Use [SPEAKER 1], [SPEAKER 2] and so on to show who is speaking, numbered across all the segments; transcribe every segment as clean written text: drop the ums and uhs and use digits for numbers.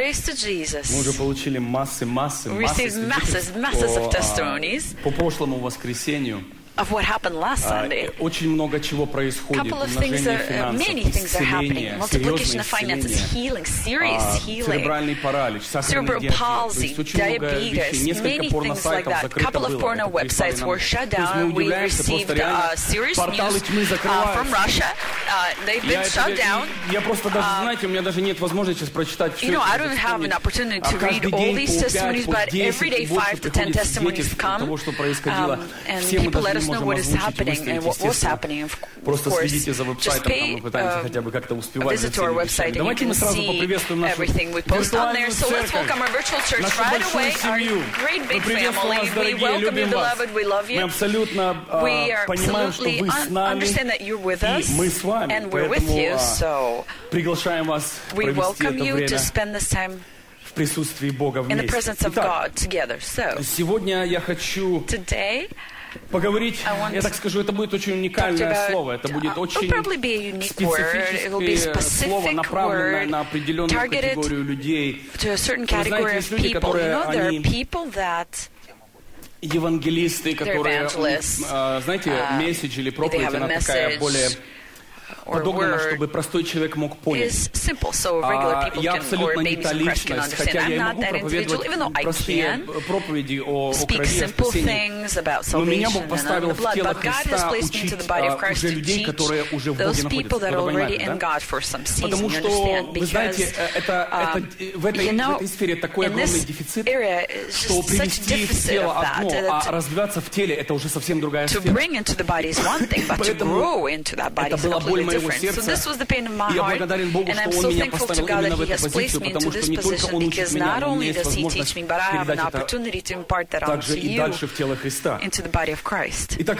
[SPEAKER 1] praise to Jesus.
[SPEAKER 2] Мы уже получили массы
[SPEAKER 1] We received masses of testimonies
[SPEAKER 2] по прошлому воскресенью.
[SPEAKER 1] Of what happened last Sunday.
[SPEAKER 2] Очень много чего происходит. Умножение финансов, исцеление,
[SPEAKER 1] multiplication of finances, healing, serious healing,
[SPEAKER 2] церебральный паралич, сахарный
[SPEAKER 1] diabetes, many things like that. A couple of porno websites were shut down. We received serious news from Russia. They've been shut down.
[SPEAKER 2] Я просто даже, знаете, у меня даже нет возможности сейчас прочитать все.
[SPEAKER 1] You know, I don't have an opportunity to read all these testimonies, but every day 5 to 10 testimonies come, and people let us know what is happening and what was happening. Of course, just pay a visit to our website and you can see everything we post on there. So let's welcome our virtual church right away, our great big family. We welcome you, beloved. We love you. We are absolutely understand that you're with us and we're with you. So we welcome you to spend this time
[SPEAKER 2] присутствии Бога вместе.
[SPEAKER 1] In the presence of God together. So,
[SPEAKER 2] сегодня я хочу поговорить, я так скажу, это будет очень уникальное слово, это будет очень специфическое слово, направленное на определенную категорию людей. Вы знаете, есть люди, которые, они евангелисты, которые, знаете, месседж или проповедь, она такая более подобно, чтобы простой человек мог понять. Я абсолютно не та личность, хотя я и могу проповедовать простые проповеди о крови, о спасении. Но меня Бог поставил в тело Христа учить уже людей, которые уже в Боге находятся. Потому что, вы знаете, в этой сфере такой огромный дефицит, что привести в тело одно, а развиваться в теле, это уже совсем другая сфера. Поэтому это была боль моего сердца. Я благодарен Богу, что Он меня поставил именно в эту позицию, потому что не только Он учит меня, но у меня есть возможность передать это также и дальше в тело Христа. Итак,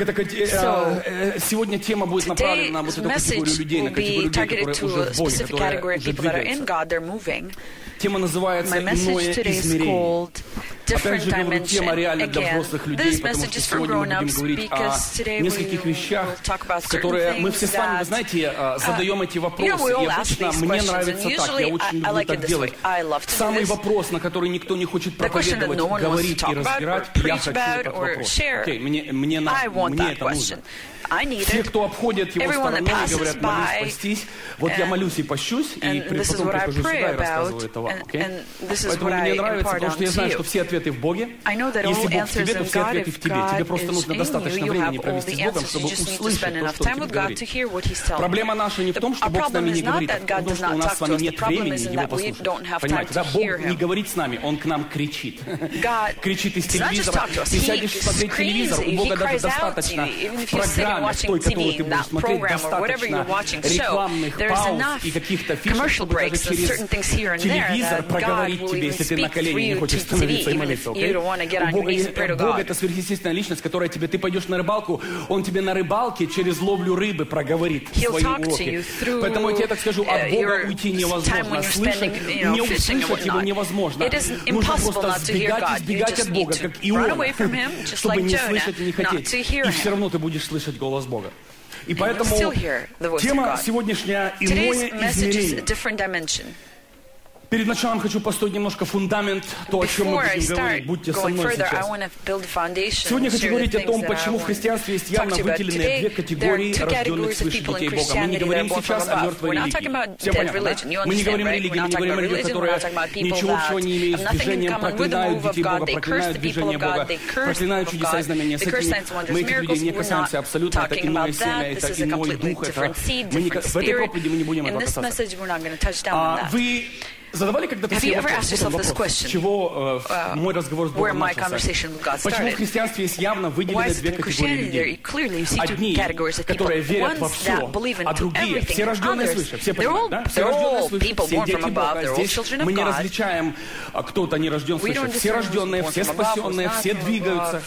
[SPEAKER 2] сегодня тема будет направлена на вот эту категорию людей, на категорию людей, которые уже в Боге, которые уже двигаются. Тема называется «Иное измерение». Опять же говорю, тема реально для взрослых людей, потому что сегодня мы будем говорить о нескольких вещах, которые мы все с вами, вы знаете, задаем эти вопросы. И обычно мне нравится так, я очень люблю так делать. Самый вопрос, на который никто не хочет проповедовать, говорить и разбирать, я хочу этот вопрос. Окей, мне это нужно. Все, кто обходят его стороной и говорят, молись, постись, вот я молюсь и пощусь, и потом прихожу сюда и рассказываю это вам. Okay? Поэтому мне нравится, потому что я знаю, что все ответы в Боге. Если Бог в тебе, то все ответы в тебе. Тебе просто нужно достаточно времени провести с Богом, чтобы услышать то, что Он тебе говорит. Проблема наша не в том, что Бог с нами не говорит, а в том, что у нас с вами нет времени Его послушать. Понимаете, да? Бог не говорит с нами, Он к нам кричит. Кричит из телевизора. Ты сядешь смотреть телевизор, у Бога даже достаточно программ, той, которую ты будешь смотреть, достаточно рекламных пауз и каких-то фишек, чтобы даже через телевизор проговорить тебе, если ты на колени не хочешь становиться и молиться. Okay? Бог это сверхъестественная личность, которая тебе, ты пойдешь на рыбалку, Он тебе на рыбалке через ловлю рыбы проговорит свои уроки. Поэтому я тебе так скажу, от Бога уйти невозможно, не услышать Его невозможно. Нужно просто избегать от Бога, как Иов, чтобы не слышать и не хотеть. И все равно ты будешь слышать голос Бога. И поэтому тема сегодняшняя «Иное измерение». Перед началом хочу построить немножко фундамент, то, о чем мы будем говорить. Будьте со мной сейчас. Сегодня хочу говорить о том, почему в христианстве есть явно выделенные две категории рожденных свыше детей Бога. Мы не говорим сейчас о мертвой религии. Всем понятно, да? Мы не говорим о религии, мы не говорим о людях, которые ничего общего не имеют с движением, проклинают детей Бога, проклинают движение Бога, проклинают чудеса и знамения. С этими мы этих людей не касаемся абсолютно. Это иное семя, это иной дух. В этой проповеди мы не будем этого касаться. Вы задавали когда-то себе вопрос, с чего мой разговор с Богом начался? Почему в христианстве есть явно выделены две категории людей? Одни, которые верят во все, а другие, все рожденные свыше. Все понимают, да? Все рожденные свыше, все дети Бога. Здесь мы не различаем, кто-то не рожден свыше. Все рожденные, все спасенные, все двигаются.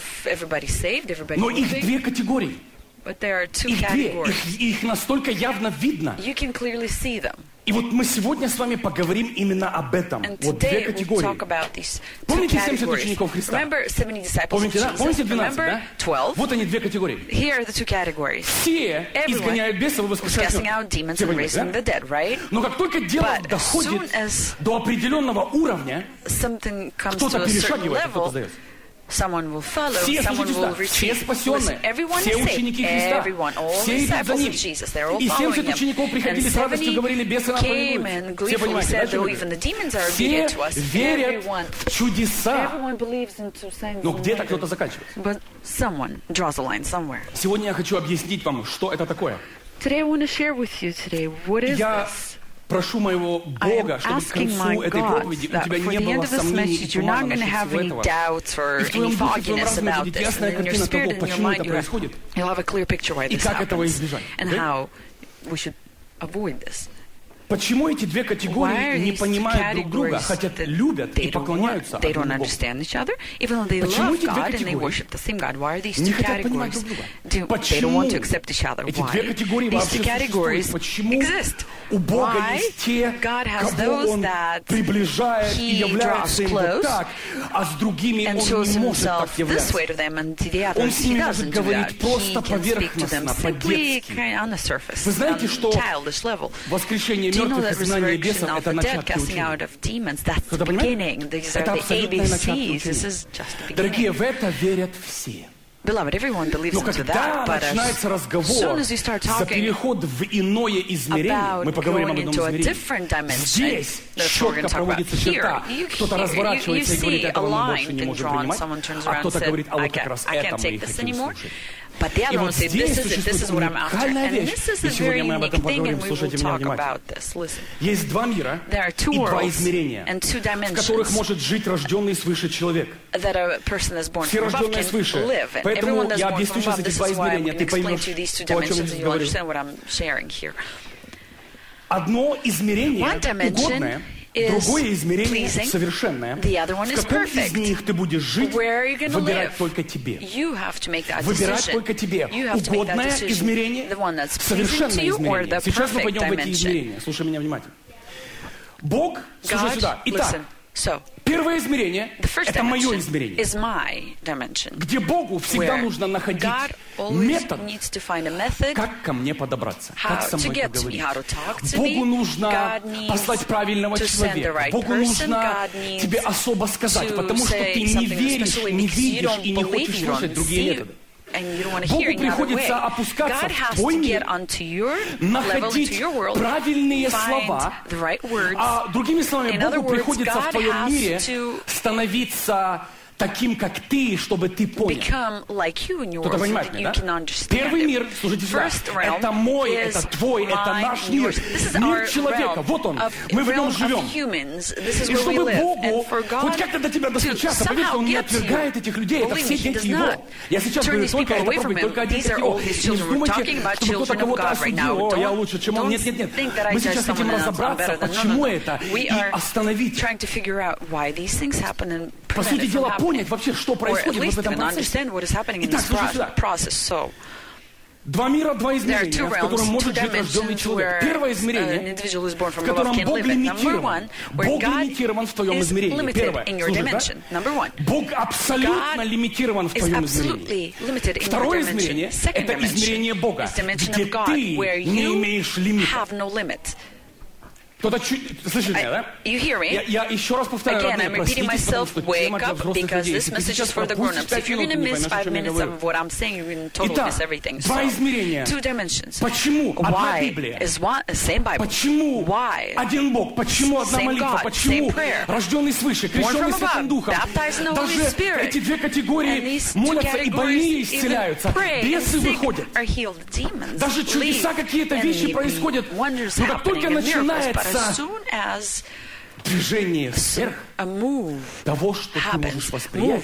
[SPEAKER 2] Но их две категории. Их настолько явно видно. И вот мы сегодня с вами поговорим именно об этом. Вот две категории. Помните 70 учеников Христа? Помните, да? Помните 12, да? Вот они, две категории. Все изгоняют бесов и воскрешают мертвых. Да? Но как только дело доходит до определенного уровня, кто-то перешагивает, а кто-то сдается.
[SPEAKER 1] Someone will follow,
[SPEAKER 2] все,
[SPEAKER 1] someone will retreat.
[SPEAKER 2] Listen,
[SPEAKER 1] everyone is saved. Everyone, all disciples of Jesus, they're all following him. And 70 came and gleefully said, though even the demons are obedient to us. Everyone believes into saying
[SPEAKER 2] Но где-то кто-то заканчивается.
[SPEAKER 1] But someone draws a line somewhere.
[SPEAKER 2] Сегодня я хочу объяснить вам, что это такое.
[SPEAKER 1] Today I want to share with you today, what is this?
[SPEAKER 2] Прошу моего Бога, чтобы к концу этой проповеди у тебя не было сомнений и тумана насчет всего этого. И в твоем духе, в твоем разуме будет ясная картина того, почему это происходит и как этого избежать. Почему эти две категории не понимают друг друга, хотя любят и поклоняются одному Богу? Почему эти две категории не хотят понимать друг друга? Почему эти две категории вообще существуют? Почему у Бога есть те, кого Он приближает и является им вот так, а с другими Он не может так являться? Он с ними может говорить просто поверхностно, по-детски. Вы знаете, что воскрешение мертвых, изгнание бесов — это начатки учения. Кто-то понимает? Это абсолютное начатки учения. Дорогие, в это верят все.
[SPEAKER 1] Beloved, everyone believes
[SPEAKER 2] Но
[SPEAKER 1] into
[SPEAKER 2] когда
[SPEAKER 1] that,
[SPEAKER 2] начинается разговор за переход в иное измерение, мы поговорим об одном измерении, здесь четко проводится черта. Кто-то разворачивается и говорит, этого мы больше не можем принимать, а кто-то говорит, а вот как раз это мы и хотим слушать.
[SPEAKER 1] But the other one says, this is what I'm after. And
[SPEAKER 2] this is a very unique thing, and we will talk about this. Listen. Есть два мира и два измерения, в которых может жить рожденный свыше человек. Все рожденные свыше. Поэтому я объясню сейчас эти два измерения, ты поймешь, то, о чем я здесь говорю. Одно измерение угодное, другое измерение совершенное. В каком из них ты будешь жить, выбирать только тебе. Выбирать только тебе. Угодное измерение, совершенное измерение. Сейчас мы пойдем в эти измерения. Слушай меня внимательно. Бог, слушай сюда. Итак, первое измерение — это мое измерение, где Богу всегда нужно находить метод, как ко мне подобраться, как со мной поговорить. Богу нужно послать правильного человека. Богу нужно тебе особо сказать, потому что ты не веришь, не видишь и не хочешь слушать другие методы. Богу приходится опускаться в твой мир, находить правильные слова, а другими словами, Богу приходится в твоем мире становиться таким, как ты, чтобы ты понял. Кто-то понимает меня, да? Первый мир, слушайте сюда, это мой, это твой, это наш мир. Мир человека, вот он. Мы в нем живем. И чтобы Богу хоть как-то до тебя достучаться, поверьте, Он не отвергает этих людей, это все дети Его. Я сейчас говорю только это проповедь, только один дети Его. Не вздумайте, чтобы кто-то кого-то осудил, о, я лучше, чем он. Нет, нет, нет. Мы сейчас хотим разобраться, почему это, и остановить. По сути дела, понять вообще, что происходит в этом процессе. Итак, слушай сюда. Два мира, два измерения, в котором может жить рожденный человек. Первое измерение, в котором Бог лимитирован. Бог лимитирован в твоем измерении. Первое. Слушай, да? Бог абсолютно лимитирован в твоем измерении. Второе измерение — это измерение Бога, где ты не имеешь лимита. Кто-то слышит меня, да? Я еще раз повторяю, родные, простите, потому что тема для взрослых людей. Если ты сейчас пропустишь 5 минут, не поймешь, о чем я говорю. Итак, два измерения. Почему одна Библия? Почему один Бог? Почему одна молитва? Почему рожденный свыше, крещенный Святым Духом? Даже эти две категории молятся, и больные исцеляются, бесы выходят. Даже чудеса, какие-то вещи происходят. Но как только начинается движение сверх того, что ты можешь воспринять,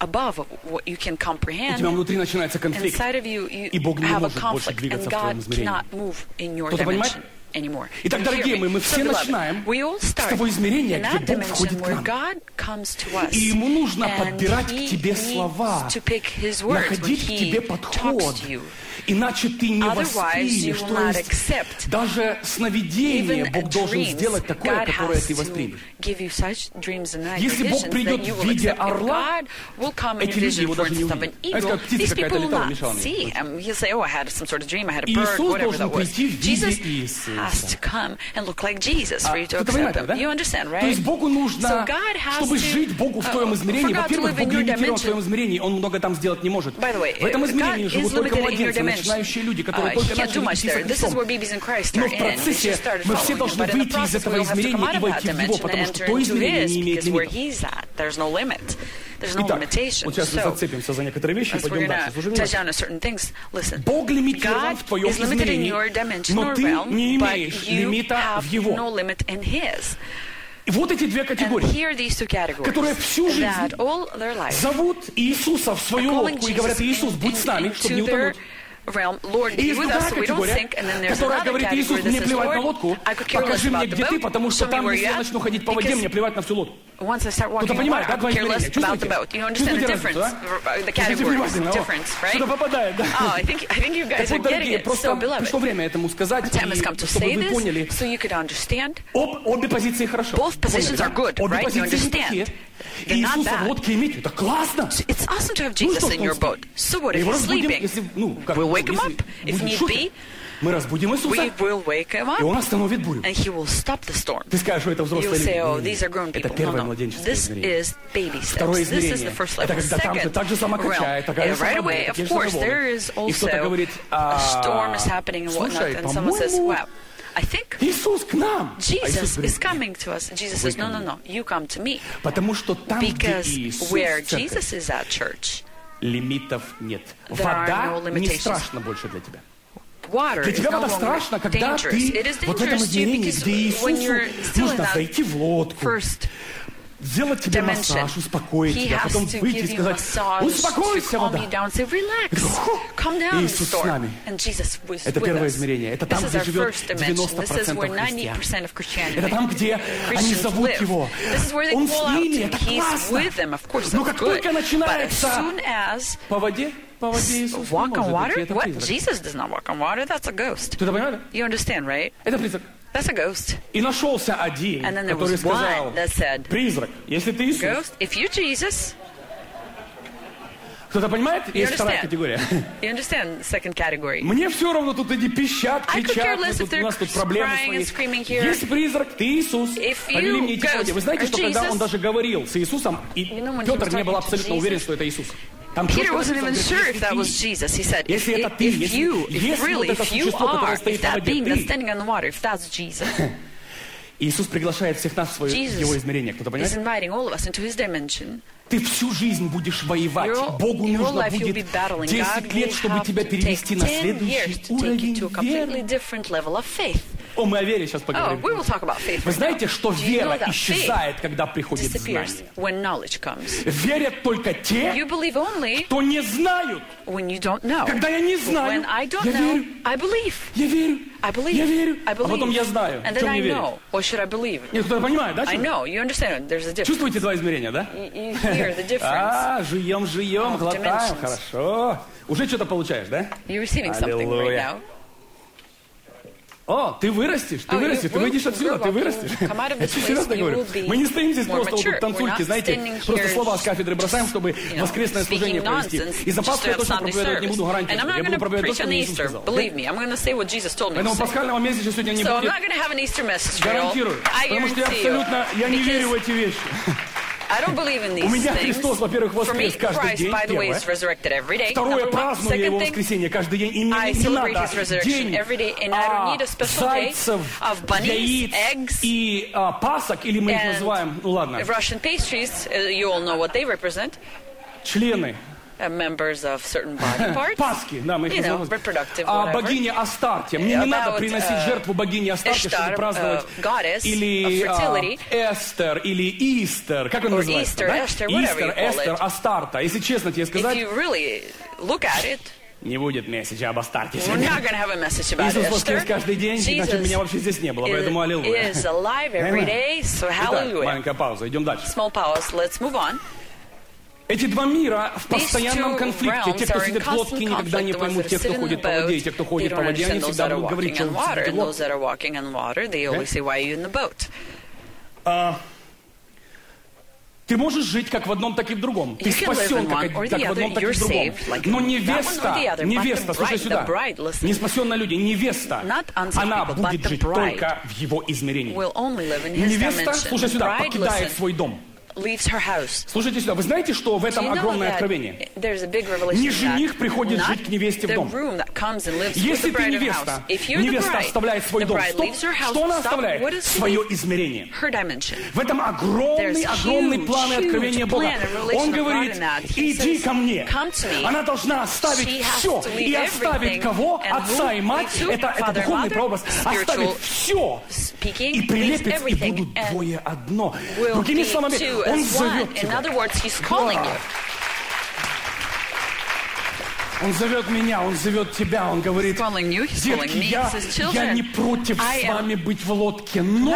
[SPEAKER 2] у тебя внутри начинается конфликт, и Бог не может больше двигаться в твоем измерении. Кто-то понимает?
[SPEAKER 1] anymore.
[SPEAKER 2] Итак, дорогие мои, мы все начинаем с того измерения, где Бог входит к нам. И Ему нужно подбирать к тебе слова, находить к тебе подход. Иначе ты не воспримешь. То есть даже сновидение Бог должен сделать такое, которое ты воспримешь. Если Бог придет в виде орла, эти люди его даже не увидят. Это как птица какая-то летала, мешала мне. Иисус должен прийти в виде Иисуса. Кто-то понимает, да? То есть Богу нужно, чтобы жить Богу в твоем измерении. Во-первых, Бог лимитирован в твоем измерении, Он много там сделать не может. В этом измерении живут только младенцы, начинающие люди, которые только начали идти со Христом. Но в процессе мы все должны выйти из этого измерения и войти в Его, потому что то измерение не имеет лимитов. Итак, вот сейчас мы зацепимся за некоторые вещи и пойдем дальше. Бог лимитирован в твоем измерении, но ты не имеешь лимита в Его. И вот эти две категории, которые всю жизнь зовут Иисуса в свою лодку и говорят: Иисус, будь с нами, чтобы не утонуть. И есть другая категория, которая говорит: Иисус, мне плевать на лодку, покажи мне, где ты, потому что там, если я начну ходить по воде, мне плевать на всю лодку. Кто-то понимает, да, два измерения? Чувствуете разницу, да? Слушайте внимательно, что-то попадает, да? Так вот, дорогие, просто пришло время этому сказать, чтобы вы поняли. Обе позиции хорошо. Обе позиции неплохие. Иисуса в лодке иметь, это классно. Его разбудим, если,
[SPEAKER 1] wake him up if need be.
[SPEAKER 2] Мы разбудим Иисуса, и Он остановит бурю. Ты скажешь, что это взрослые люди. Это первое младенческое измерение. Второе измерение. Это когда там же так же само качает, такая же самая буря, те же самые волны. И кто-то говорит: слушай, по-моему, Иисус к нам.
[SPEAKER 1] Jesus is coming to us. Jesus says, no, you come to me.
[SPEAKER 2] Потому что там, где Иисус,
[SPEAKER 1] where Jesus is at church,
[SPEAKER 2] лимитов нет. Вода не страшна больше для тебя. Для тебя вода страшна, когда ты вот в этом измерении, где Иисусу нужно зайти в лодку, сделать тебе массаж, успокоить тебя, потом выйти и сказать: успокойся, вода. Иисус с нами. Это первое измерение. Это там, где живет 90% христиан. Это там, где они зовут Его. Он с ними, это классно. Но как только начинается по воде Иисус не может. Это призрак. Кто-то понимает? Это призрак.
[SPEAKER 1] That's a ghost.
[SPEAKER 2] И нашелся один, который сказал: призрак, если ты Иисус.
[SPEAKER 1] Ghost, if you're Jesus.
[SPEAKER 2] Кто-то понимает? Есть вторая категория.
[SPEAKER 1] You understand second category.
[SPEAKER 2] Мне все равно, тут они пищат, кричат, у нас тут проблемы свои. Есть призрак, ты Иисус. Повели мне идти по воде. Вы знаете, что когда он даже говорил с Иисусом, и Петр не был абсолютно уверен, что это Иисус.
[SPEAKER 1] Peter wasn't even sure if that was Jesus. He said, if that being that's standing on the water, if that's Jesus.
[SPEAKER 2] Иисус приглашает всех нас в свое Его измерение. Кто-то понимает? Ты всю жизнь будешь воевать. Богу нужно будет 10 лет, чтобы тебя перевести на следующий уровень веры. О, мы о вере сейчас поговорим. Вы знаете, что вера исчезает, когда приходит знание? Верят только те, кто не знают. Когда я не знаю, я верю. Я верю, а потом я знаю, в чем не верю. Нет, кто-то понимает, да? Чувствуете два измерения, да? Жуем, глотаем, хорошо. Уже что-то получаешь, да? Аллилуйя. О, ты вырастешь, ты выйдешь отсюда, ты вырастешь. Я серьезно говорю. Мы не стоим здесь просто вот тут танцульки, знаете, просто слова с кафедры бросаем, чтобы воскресное служение провести. И за Пасху я точно проповедовать не буду, гарантию. Я буду проповедовать то, что мне Иисус сказал. Поэтому пасхального месяца сегодня не будет. Гарантирую. Потому что я не верю в эти вещи. У меня Христос, во-первых, воскрес каждый день, первое. Второе, праздную я Его воскресенье каждый день. И мне не надо день зайцев, яиц и пасок, или мы их называем, ну ладно, члены.
[SPEAKER 1] Members of certain body parts.
[SPEAKER 2] Пасхи, да, мы их называем. Богиня Астартия. Мне не надо приносить жертву богине Астартия, чтобы праздновать. Или Эстер, или Истер. Как он называется? Истер, Эстер, Астарта. Если честно тебе сказать, Не будет месседжа об Астарте
[SPEAKER 1] We're not going to have a message about
[SPEAKER 2] Иисус
[SPEAKER 1] Esther.
[SPEAKER 2] воскрес каждый день, иначе меня вообще здесь не было, поэтому аллилуйя.
[SPEAKER 1] Is alive every day, so
[SPEAKER 2] Итак,
[SPEAKER 1] hallelujah.
[SPEAKER 2] маленькая пауза, идем дальше.
[SPEAKER 1] Small pause, let's move on.
[SPEAKER 2] Эти два мира в постоянном конфликте. Те, кто сидит в лодке, никогда не поймут. Те, кто ходит по воде, и те, кто ходит по воде, они всегда будут говорить, что вы сидите в лодке. Ты можешь жить как в одном, так и в другом. Ты спасен как в одном, так и в другом. Но невеста, слушай сюда, не спасенные люди, невеста, она будет жить только в его измерении. Невеста, слушай сюда, покидает свой дом. Слушайте сюда, вы знаете, что в этом огромное откровение? Не жених приходит жить к невесте в дом. Если ты невеста, невеста оставляет свой дом. Что она оставляет? Свое измерение. В этом огромный план и откровение Бога. Он говорит, иди ко мне. Она должна оставить все. И оставить кого? Отца и мать. Это духовный прообраз. Оставить все. И прилепить, и будут двое одно. Другими словами, Он зовет тебя. Он зовет меня, Он зовет тебя, Он говорит, детки, я не против с вами быть в лодке, но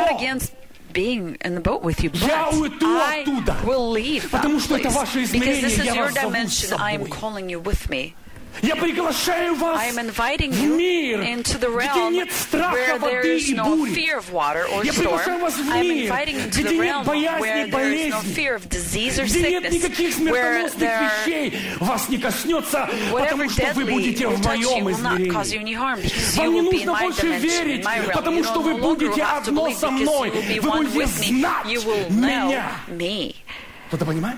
[SPEAKER 2] я уйду оттуда, потому что это ваше измерение, я вас зову с собой. Я приглашаю вас в мир, где нет страха воды и бури. Я приглашаю вас в мир, где нет боязни и болезни, где нет никаких смертоносных вещей. Вас не коснется, потому что вы будете в моем измерении. Вам не нужно больше верить, потому что вы будете одно со мной. Вы будете знать меня. Кто-то понимает?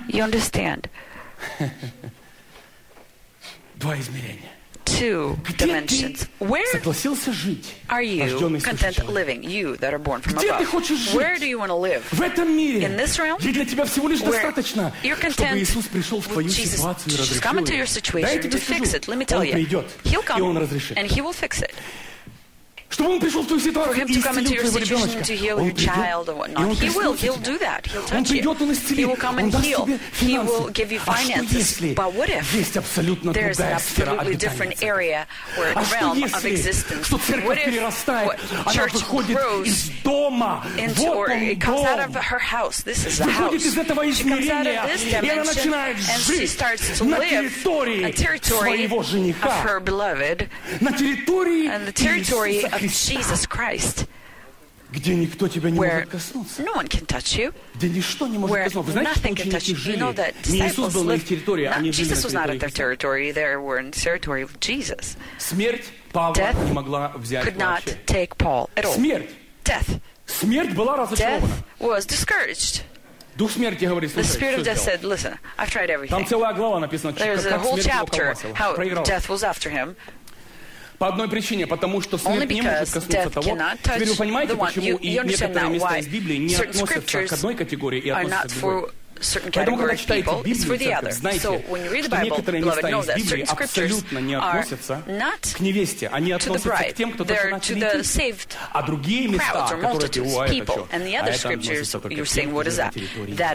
[SPEAKER 2] Два измерения. Где ты согласился жить, рожденный свыше человек? Где ты хочешь жить? В этом мире. Где для тебя всего лишь достаточно, чтобы Иисус пришел в твою ситуацию и разрешил ее. Да, я тебе скажу, Он придет, и Он разрешит. Чтобы Он пришел в твою ситуацию и исцелил твоего ребеночка. Он придет, и Он коснется тебя. Он придет, Он исцелит, Он даст тебе финансы. А что если есть абсолютно другая сфера обитания? А что если, что церковь перерастает, она выходит из дома, вот он дом, выходит из этого измерения, и она начинает жить на территории своего жениха, на территории
[SPEAKER 1] Jesus Christ,
[SPEAKER 2] где никто тебя не может коснуться, где ничто не может коснуться. Вы знаете, что ученики жили? Не Иисус был на их территории, они жили на территории Христа. Смерть Павла не могла взять вообще. Смерть была разочарована. Дух смерти говорит, слушай, что сделал? Там целая глава написана, как смерть его колбасила. Проиграл. По одной причине, потому что смерть не может коснуться того. Теперь вы понимаете, почему и некоторые места из Библии не относятся к одной категории и относятся к другой. Поэтому, когда читаете Библию, церковь, знайте, что некоторые места из Библии абсолютно не относятся к невесте. Они относятся к тем, кто только начали идти. А другие места, которые ты, это что? А это относится только к тем, кто на территории. На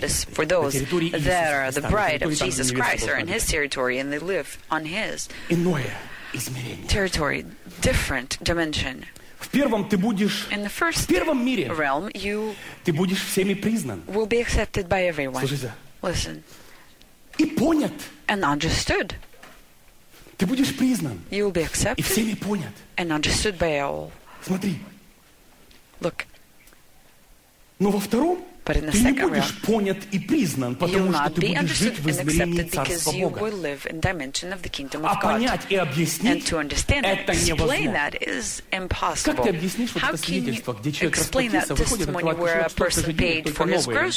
[SPEAKER 2] территории Иисуса. Иное измерение.
[SPEAKER 1] Territory, different dimension.
[SPEAKER 2] В первом ты будешь, в первом мире ты будешь всеми признан. Слушайте. И понят.
[SPEAKER 1] And understood.
[SPEAKER 2] Ты будешь признан.
[SPEAKER 1] You will be accepted.
[SPEAKER 2] И всеми понят.
[SPEAKER 1] And understood by all.
[SPEAKER 2] Смотри.
[SPEAKER 1] Look.
[SPEAKER 2] Но во втором ты не будешь понят и признан, потому что ты будешь жить в измерении Царства Бога. А понять и объяснить это невозможно. Как ты объяснишь вот это свидетельство, где человек расплатился, выходит, открывает кошелек, что-то же денег, только новые,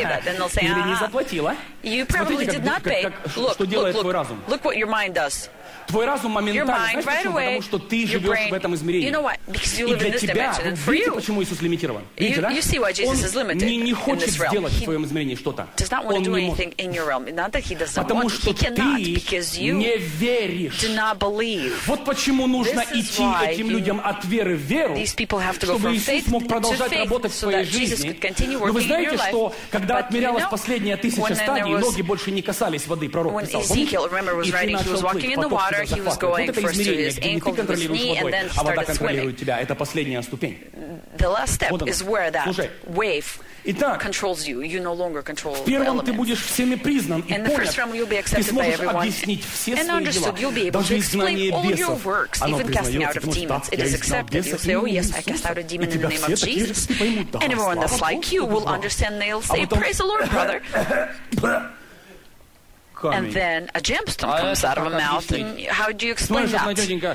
[SPEAKER 2] или не заплатила? Смотрите, что делает твой разум. Твой разум моментально, знаешь почему? Потому что ты живешь в этом измерении. И для тебя, видите, почему Иисус лимитирован? Видите, да? Он не хочет сделать в твоем измерении что-то. Он не может. Потому что ты не веришь. Вот почему нужно идти этим людям от веры в веру, чтобы Иисус мог продолжать работать в своей жизни. Но вы знаете, что когда отмерялась последняя 1000 стадий, ноги больше не касались воды, пророк писал. Помните? И ты начал плыть, поток тебя захватывает. Вот это измерение, где не ты контролируешь водой, а вода контролирует тебя. Это последняя ступень. Слушай. Итак, в первом ты будешь всеми признан и понят. Ты сможешь объяснить все свои дела, даже изгнание бесов. Оно признается, потому что так, я изгнал бесов именем Иисуса. И тебя все такие же поймут. Да, слава Богу.
[SPEAKER 1] And then a gemstone comes out of a mouth. And how do you explain that?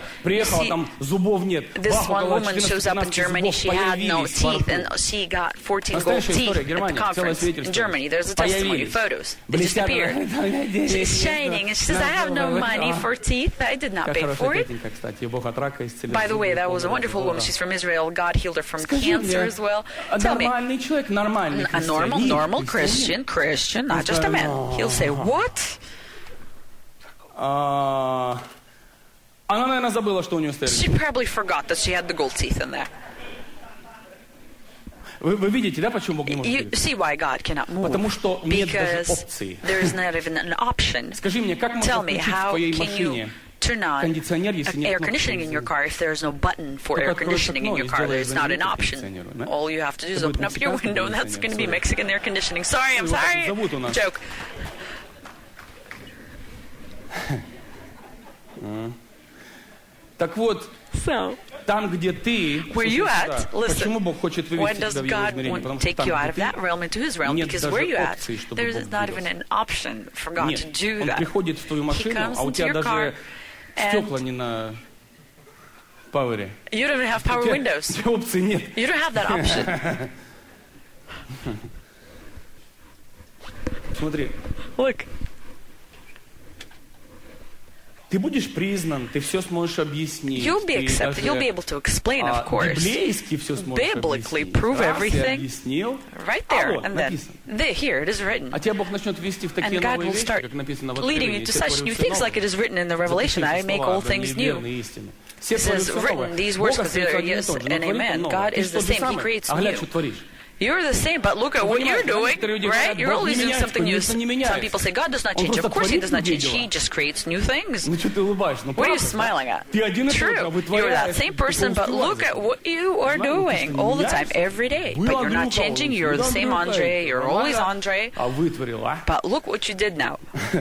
[SPEAKER 1] This one woman shows up in Germany. She had no teeth, and she got 14 gold teeth at the conference in Germany. There's a testimony, photos. It just appeared. She's shining, and she says, "I have no money for teeth. I did not pay for it." By the way, that was a wonderful woman. She's from Israel. God healed her from cancer as well. Tell me, a normal Christian, not just a man. He'll say, "What?"
[SPEAKER 2] Она, наверное, забыла, что у нее стерли.
[SPEAKER 1] She probably forgot that she had the gold teeth in there.
[SPEAKER 2] Вы видите, да, почему Бог не может
[SPEAKER 1] двигаться? You see why God cannot move.
[SPEAKER 2] Потому что нет даже опции.
[SPEAKER 1] There is not even an option.
[SPEAKER 2] Скажи мне, как можно включить в твоей машине кондиционер, если нет
[SPEAKER 1] air conditioning in your car if there is no button for air conditioning in your car? There is not an option. All you have to do is open up your window, and that's going to be Mexican air conditioning. Sorry, I'm sorry. Joke.
[SPEAKER 2] Так вот, там, где ты, почему Бог хочет вывести тебя в его измерение? Потому что там, где ты, нет даже опции, чтобы Бог двигался. Нет, Он приходит в твою машину, а у тебя даже стекла не на пауэре.
[SPEAKER 1] У тебя
[SPEAKER 2] опции нет.
[SPEAKER 1] You don't have that option.
[SPEAKER 2] Смотри.
[SPEAKER 1] Look.
[SPEAKER 2] Ты будешь признан, ты все сможешь объяснить.
[SPEAKER 1] You'll be accepted. You'll be able to explain, of course.
[SPEAKER 2] Библейски все сможешь
[SPEAKER 1] Biblically
[SPEAKER 2] объяснить.
[SPEAKER 1] prove everything.
[SPEAKER 2] Объяснил.
[SPEAKER 1] Right there,
[SPEAKER 2] вот,
[SPEAKER 1] and then here it is written.
[SPEAKER 2] А тебя Бог начнет вести в такие новые вещи, как написано в Откровении.
[SPEAKER 1] Leading you to such new things, like it is written in the Revelation. I make all things new. It says written these words because they are yes and amen. God is the same. He creates new. You're the same, but look at what you're doing, right? You're always doing something new. Some people say, God does not change. Of course He does not change. He just creates new things. What are you smiling at? True. You're that same person, but look at what you are doing all the time, every day. But you're not changing. You're the same Andre. You're always Andre. But look what you did now.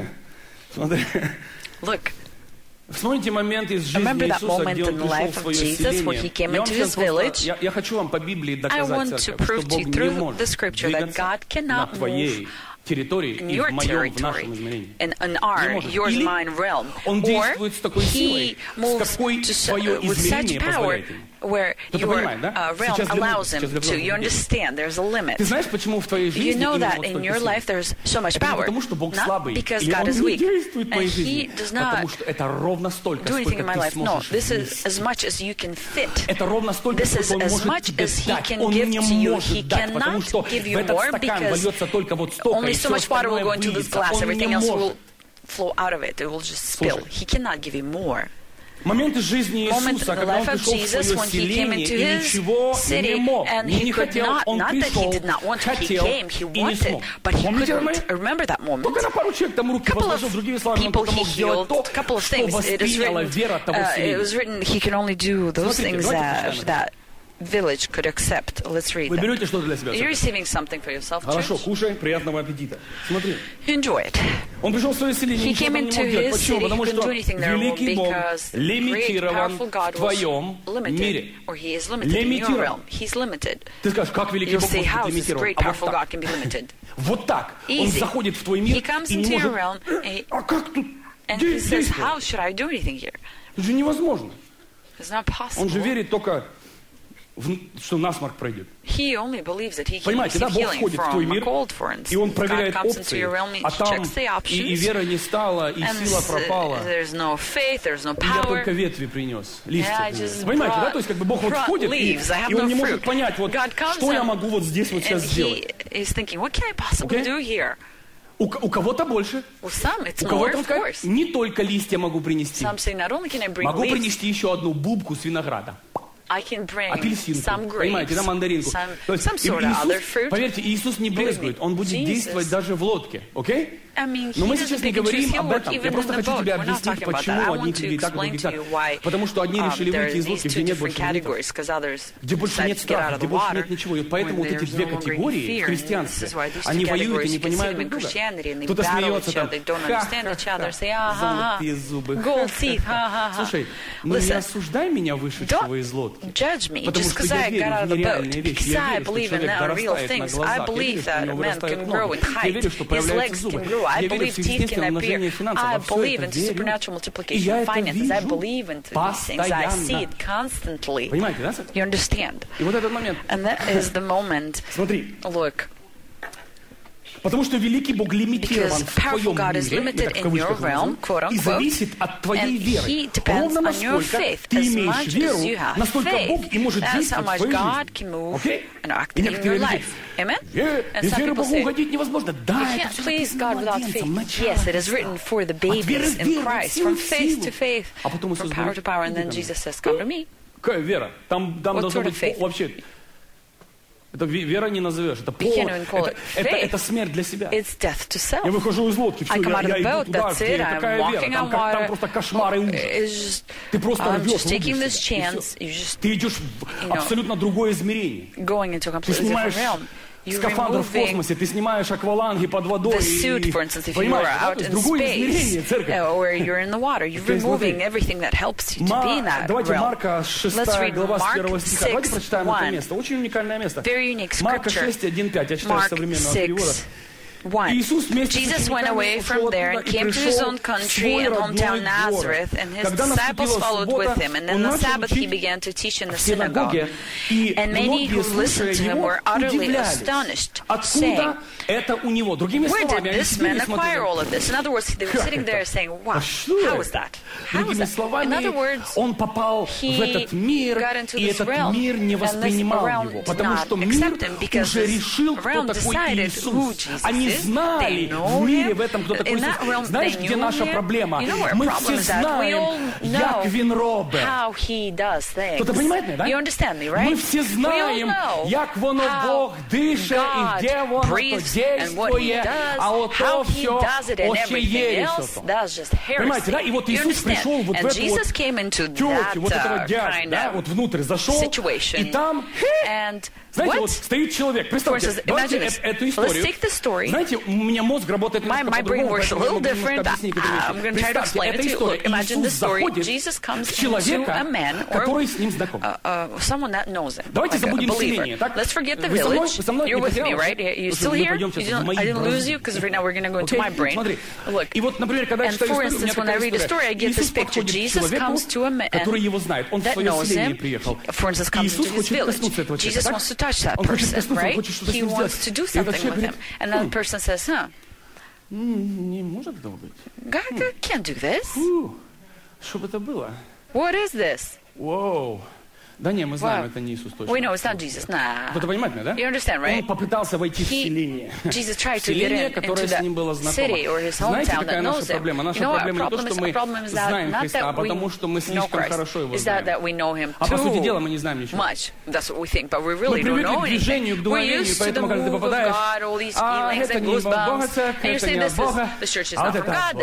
[SPEAKER 1] Look.
[SPEAKER 2] Вспомните момент из жизни Иисуса, где Он пришел в свое селение. Я хочу вам по Библии доказать, церковь, что Бог не может двигаться на твоей территории и в моем, в нашем измерении. Или Он действует с такой силой, с какой свое измерение позволяет ему.
[SPEAKER 1] Where your realm allows him to. You understand, there's a limit.
[SPEAKER 2] Ты знаешь, почему в твоей жизни
[SPEAKER 1] you know that in your life there's so much power.
[SPEAKER 2] Потому что Бог слабый.
[SPEAKER 1] Because God is weak.
[SPEAKER 2] And He does not do
[SPEAKER 1] anything in my life. No, this is as much as you can fit. This is as much as He can give to you. He cannot give you more because only so much water will go into this glass. Everything else will flow out of it. It will just spill. He cannot give you more.
[SPEAKER 2] Моменты жизни Иисуса, когда Он пришел в свое селение и ничего не мог, не хотел, Он пришел, хотел и не смог. Помните момент? Только на пару человек там руки возложил, другими словами, Он только мог сделать то, что восприняла вера того селения.
[SPEAKER 1] Village could accept. Let's read
[SPEAKER 2] Вы берете что-то для себя?
[SPEAKER 1] You're receiving something for yourself.
[SPEAKER 2] Хорошо, кушай, приятного аппетита. Смотри.
[SPEAKER 1] Enjoy it.
[SPEAKER 2] Он пришел в свое селение, ничего там не мог делать. Почему? Потому что великий Бог лимитирован в твоем мире. Лимитирован. Ты скажешь, как великий Бог может быть лимитирован? Вот так. Он заходит в твой мир и не может... А как тут действовать? Это же невозможно. Он же верит только... что насморк пройдет.
[SPEAKER 1] He only believes that he can
[SPEAKER 2] Понимаете, да,
[SPEAKER 1] receive
[SPEAKER 2] Бог
[SPEAKER 1] healing
[SPEAKER 2] входит в твой
[SPEAKER 1] from a
[SPEAKER 2] мир,
[SPEAKER 1] cold, for instance.
[SPEAKER 2] и Он
[SPEAKER 1] God
[SPEAKER 2] проверяет
[SPEAKER 1] comes into
[SPEAKER 2] опции,
[SPEAKER 1] your realm,
[SPEAKER 2] а там
[SPEAKER 1] checks the options,
[SPEAKER 2] и вера не стала, и сила пропала.
[SPEAKER 1] There's no faith, there's no
[SPEAKER 2] И я
[SPEAKER 1] power.
[SPEAKER 2] только ветви принес, листья
[SPEAKER 1] Yeah, I
[SPEAKER 2] принес.
[SPEAKER 1] just
[SPEAKER 2] Понимаете, да? То есть как бы Бог вот входит, и Он не может понять, вот, что я могу вот здесь вот сейчас сделать.
[SPEAKER 1] He's thinking, what can I possibly do here?
[SPEAKER 2] У кого-то больше.
[SPEAKER 1] Well, some it's
[SPEAKER 2] У
[SPEAKER 1] more,
[SPEAKER 2] кого-то
[SPEAKER 1] of course.
[SPEAKER 2] не только листья могу принести.
[SPEAKER 1] Some say, not only can I bring
[SPEAKER 2] Могу
[SPEAKER 1] leaves,
[SPEAKER 2] принести еще одну бубку с винограда.
[SPEAKER 1] I can bring
[SPEAKER 2] Апельсинку,
[SPEAKER 1] some grapes,
[SPEAKER 2] понимаете, да, мандаринку. То есть,
[SPEAKER 1] some sort of other fruit.
[SPEAKER 2] Поверьте, Иисус не брезгует, Он будет действовать даже в лодке, окей? Но мы сейчас не говорим об этом. Я просто хочу тебе объяснить, почему у одних людей так, у других так. Потому что одни решили выйти из лодки, где нет больше лодок, где больше нет страха, где больше нет ничего. И поэтому вот эти две категории в христианстве, они воюют и не понимают друг друга. Кто-то смеется там, ха-ха-ха, золотые зубы. Слушай, ну не осуждай меня, вышедшего из лодки. Потому что я верю в нереальные вещи. Я верю, что человек дорастает на глазах. Я верю, что у него вырастают ноги. Я верю, что появляются зубы.
[SPEAKER 1] I believe teeth can appear. I believe into supernatural multiplication of finances. I believe into these things. I see it constantly. You understand? And that is the moment. Look.
[SPEAKER 2] Потому что великий Бог лимитирован в твоем мире, в кавычках, и зависит от твоей веры. Ровно насколько ты имеешь веру, настолько Бог и может действовать в твоей жизни. Окей? И некоторые люди говорят, без веры Богу угодить невозможно. Да, это все написано младенцам, начало.
[SPEAKER 1] Yes, it is written for the babies in Christ, from faith to faith, from power to power, and then Jesus says, come to me.
[SPEAKER 2] Какая вера? Там должно быть вообще... Это вера не назовешь, это смерть для себя. Я выхожу из лодки, все, я иду туда, какая вера, там просто кошмар и ужас. Ты просто рвешь, ты идешь в абсолютно другое измерение. Ты снимаешь скафандр в космосе, ты снимаешь акваланги под водой, понимаешь, другое измерение, церковь. Давайте Марка 6 глава с 1 стиха, давайте прочитаем это место, очень уникальное место. Марка 6, 1, 5, я читаю современного перевода.
[SPEAKER 1] Jesus went away from there and came to his own country and hometown Nazareth, and his disciples followed with him. And on the Sabbath he began to teach in the synagogue. And many who listened to him were utterly astonished, saying, where did this man acquire all of this? In other words, they were sitting there saying, wow, how is that? How is that? In other words, he got into this realm, and this realm did not accept him, because this realm decided who Jesus is.
[SPEAKER 2] Знали в мире в этом, кто такой Иисус. Знаешь, где наша проблема? Мы все знаем, как Він робить. Кто-то понимает меня, да? Мы все знаем, як воно Бог дише, и где воно то действует, а вот то все още ересь. Понимаете, да? И вот Иисус пришел вот в эту вот тетю, вот этого дядю, да, вот внутрь зашел, и там, знаете, вот стоит человек, представьте, давайте эту историю. Знаете, у меня мозг работает немножко по-другому, поэтому я могу немножко объяснить эту историю. Представьте, эта история. Иисус заходит в человека, который с ним знаком. Давайте забудем селение, так? Вы со мной не потерялись? Мы пойдем сейчас в мои бразды. Смотри, и вот, например, когда я читаю историю, у меня такая история. Иисус подходит к человеку, который его знает. Он в свое селение приехал. Иисус хочет коснуться этого человека, так? Он хочет коснуться, он хочет что-то с ним сделать. И этот человек говорит,
[SPEAKER 1] person says,
[SPEAKER 2] не может этого быть.
[SPEAKER 1] God can't do this.
[SPEAKER 2] Что бы это было?
[SPEAKER 1] What is this?
[SPEAKER 2] Whoa. Да не, мы знаем, это не Иисус точно.
[SPEAKER 1] We know it's not Jesus. Nah.
[SPEAKER 2] Кто-то понимает меня, да?
[SPEAKER 1] You understand, right?
[SPEAKER 2] Он попытался войти в селение.
[SPEAKER 1] Jesus tried to get
[SPEAKER 2] селение, которое с ним было знакомо. Знаете, какая наша проблема? Наша проблема не то, что мы знаем Христа, а потому что мы слишком хорошо его знаем. А по сути дела мы не знаем ничего. Мы привыкли к движению, к дуновению, поэтому когда ты попадаешь, это не Бога церковь, это не от Бога, а вот это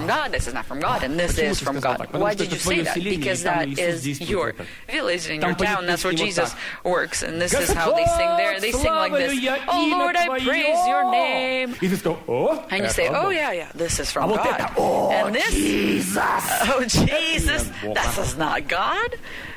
[SPEAKER 2] от Бога.
[SPEAKER 1] Why did you say that? Because that is your village in your town. That's where Jesus works, and this is how they sing there. They sing like this: "Oh Lord, I praise your name." And you say, "Oh yeah, this is from God." And this, oh Jesus, that is not God.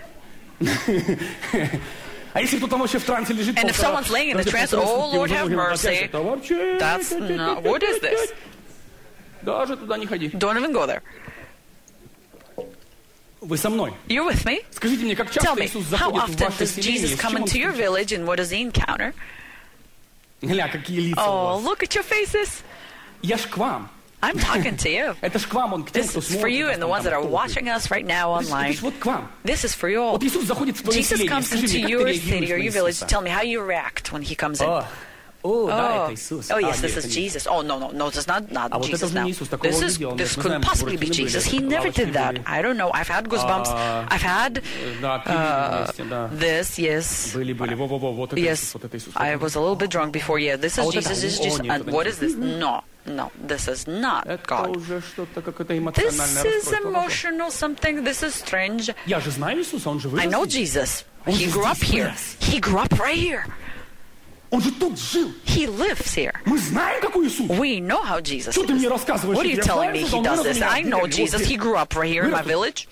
[SPEAKER 2] А если кто-то вообще в трансе лежит,
[SPEAKER 1] and if someone's laying in the trance, oh Lord, have mercy. That's not. What is this?
[SPEAKER 2] Даже туда не ходи.
[SPEAKER 1] Don't even go there.
[SPEAKER 2] Вы со мной?
[SPEAKER 1] You're with me?
[SPEAKER 2] Скажите мне, как
[SPEAKER 1] Tell
[SPEAKER 2] часто
[SPEAKER 1] me,
[SPEAKER 2] Иисус
[SPEAKER 1] how
[SPEAKER 2] заходит в
[SPEAKER 1] often
[SPEAKER 2] ваше
[SPEAKER 1] does
[SPEAKER 2] селение?
[SPEAKER 1] Jesus come into your village and what does he encounter?
[SPEAKER 2] Гля, какие лица у
[SPEAKER 1] Oh,
[SPEAKER 2] вас.
[SPEAKER 1] look at your faces.
[SPEAKER 2] Я ж к вам.
[SPEAKER 1] I'm talking to you.
[SPEAKER 2] Это ж к вам, он к тем,
[SPEAKER 1] This
[SPEAKER 2] кто
[SPEAKER 1] is for you
[SPEAKER 2] смотрит.
[SPEAKER 1] and the ones that are watching us right now
[SPEAKER 2] Это
[SPEAKER 1] online.
[SPEAKER 2] ж вот к вам.
[SPEAKER 1] This is for you all.
[SPEAKER 2] Вот Иисус заходит в твое
[SPEAKER 1] Jesus
[SPEAKER 2] селение.
[SPEAKER 1] comes
[SPEAKER 2] Скажи
[SPEAKER 1] into
[SPEAKER 2] мне, как
[SPEAKER 1] your
[SPEAKER 2] ты
[SPEAKER 1] city or your
[SPEAKER 2] реагируешь на
[SPEAKER 1] village.
[SPEAKER 2] Иисуса?
[SPEAKER 1] Tell me how you react when he comes in.
[SPEAKER 2] О, да, это Иисус.
[SPEAKER 1] Oh, yes,
[SPEAKER 2] А,
[SPEAKER 1] this
[SPEAKER 2] нет,
[SPEAKER 1] is
[SPEAKER 2] это не
[SPEAKER 1] Jesus. Oh, no, this is not
[SPEAKER 2] А вот это
[SPEAKER 1] Jesus
[SPEAKER 2] уже не
[SPEAKER 1] now.
[SPEAKER 2] Иисус, такого он не делал.
[SPEAKER 1] This
[SPEAKER 2] Мы
[SPEAKER 1] couldn't
[SPEAKER 2] знаем,
[SPEAKER 1] possibly be
[SPEAKER 2] буратино
[SPEAKER 1] Jesus.
[SPEAKER 2] были,
[SPEAKER 1] He never
[SPEAKER 2] лавочки
[SPEAKER 1] did that.
[SPEAKER 2] были.
[SPEAKER 1] I don't know. I've had goosebumps. I've had
[SPEAKER 2] Да, пили вместе, да.
[SPEAKER 1] this, yes.
[SPEAKER 2] Были. Во-во-во, вот это Иисус,
[SPEAKER 1] Yes,
[SPEAKER 2] вот это Иисус.
[SPEAKER 1] I was a little bit drunk before. Yeah, this
[SPEAKER 2] А
[SPEAKER 1] is
[SPEAKER 2] вот это,
[SPEAKER 1] Jesus. This is
[SPEAKER 2] о,
[SPEAKER 1] Jesus.
[SPEAKER 2] нет,
[SPEAKER 1] And
[SPEAKER 2] это
[SPEAKER 1] what
[SPEAKER 2] не
[SPEAKER 1] is this? No, this is not
[SPEAKER 2] Это
[SPEAKER 1] God.
[SPEAKER 2] уже что-то, какое-то
[SPEAKER 1] This
[SPEAKER 2] эмоциональное
[SPEAKER 1] is
[SPEAKER 2] расстройство.
[SPEAKER 1] emotional something. This is strange.
[SPEAKER 2] Я же знаю Иисуса, он же
[SPEAKER 1] I know
[SPEAKER 2] вырос.
[SPEAKER 1] Jesus.
[SPEAKER 2] Он
[SPEAKER 1] He
[SPEAKER 2] же
[SPEAKER 1] grew up
[SPEAKER 2] здесь
[SPEAKER 1] here.
[SPEAKER 2] вырос.
[SPEAKER 1] He grew up right here.
[SPEAKER 2] Он же тут жил.
[SPEAKER 1] He lives here.
[SPEAKER 2] Мы знаем, какой Иисус.
[SPEAKER 1] We know how Jesus
[SPEAKER 2] Что ты мне
[SPEAKER 1] is.
[SPEAKER 2] рассказываешь?
[SPEAKER 1] What are you
[SPEAKER 2] Я
[SPEAKER 1] telling
[SPEAKER 2] знаю
[SPEAKER 1] me
[SPEAKER 2] Иисуса,
[SPEAKER 1] he
[SPEAKER 2] он
[SPEAKER 1] does
[SPEAKER 2] вырос у
[SPEAKER 1] this?
[SPEAKER 2] меня
[SPEAKER 1] I
[SPEAKER 2] в
[SPEAKER 1] know
[SPEAKER 2] деревне,
[SPEAKER 1] Jesus.
[SPEAKER 2] вот
[SPEAKER 1] He grew up right here in my
[SPEAKER 2] Вырос.
[SPEAKER 1] village.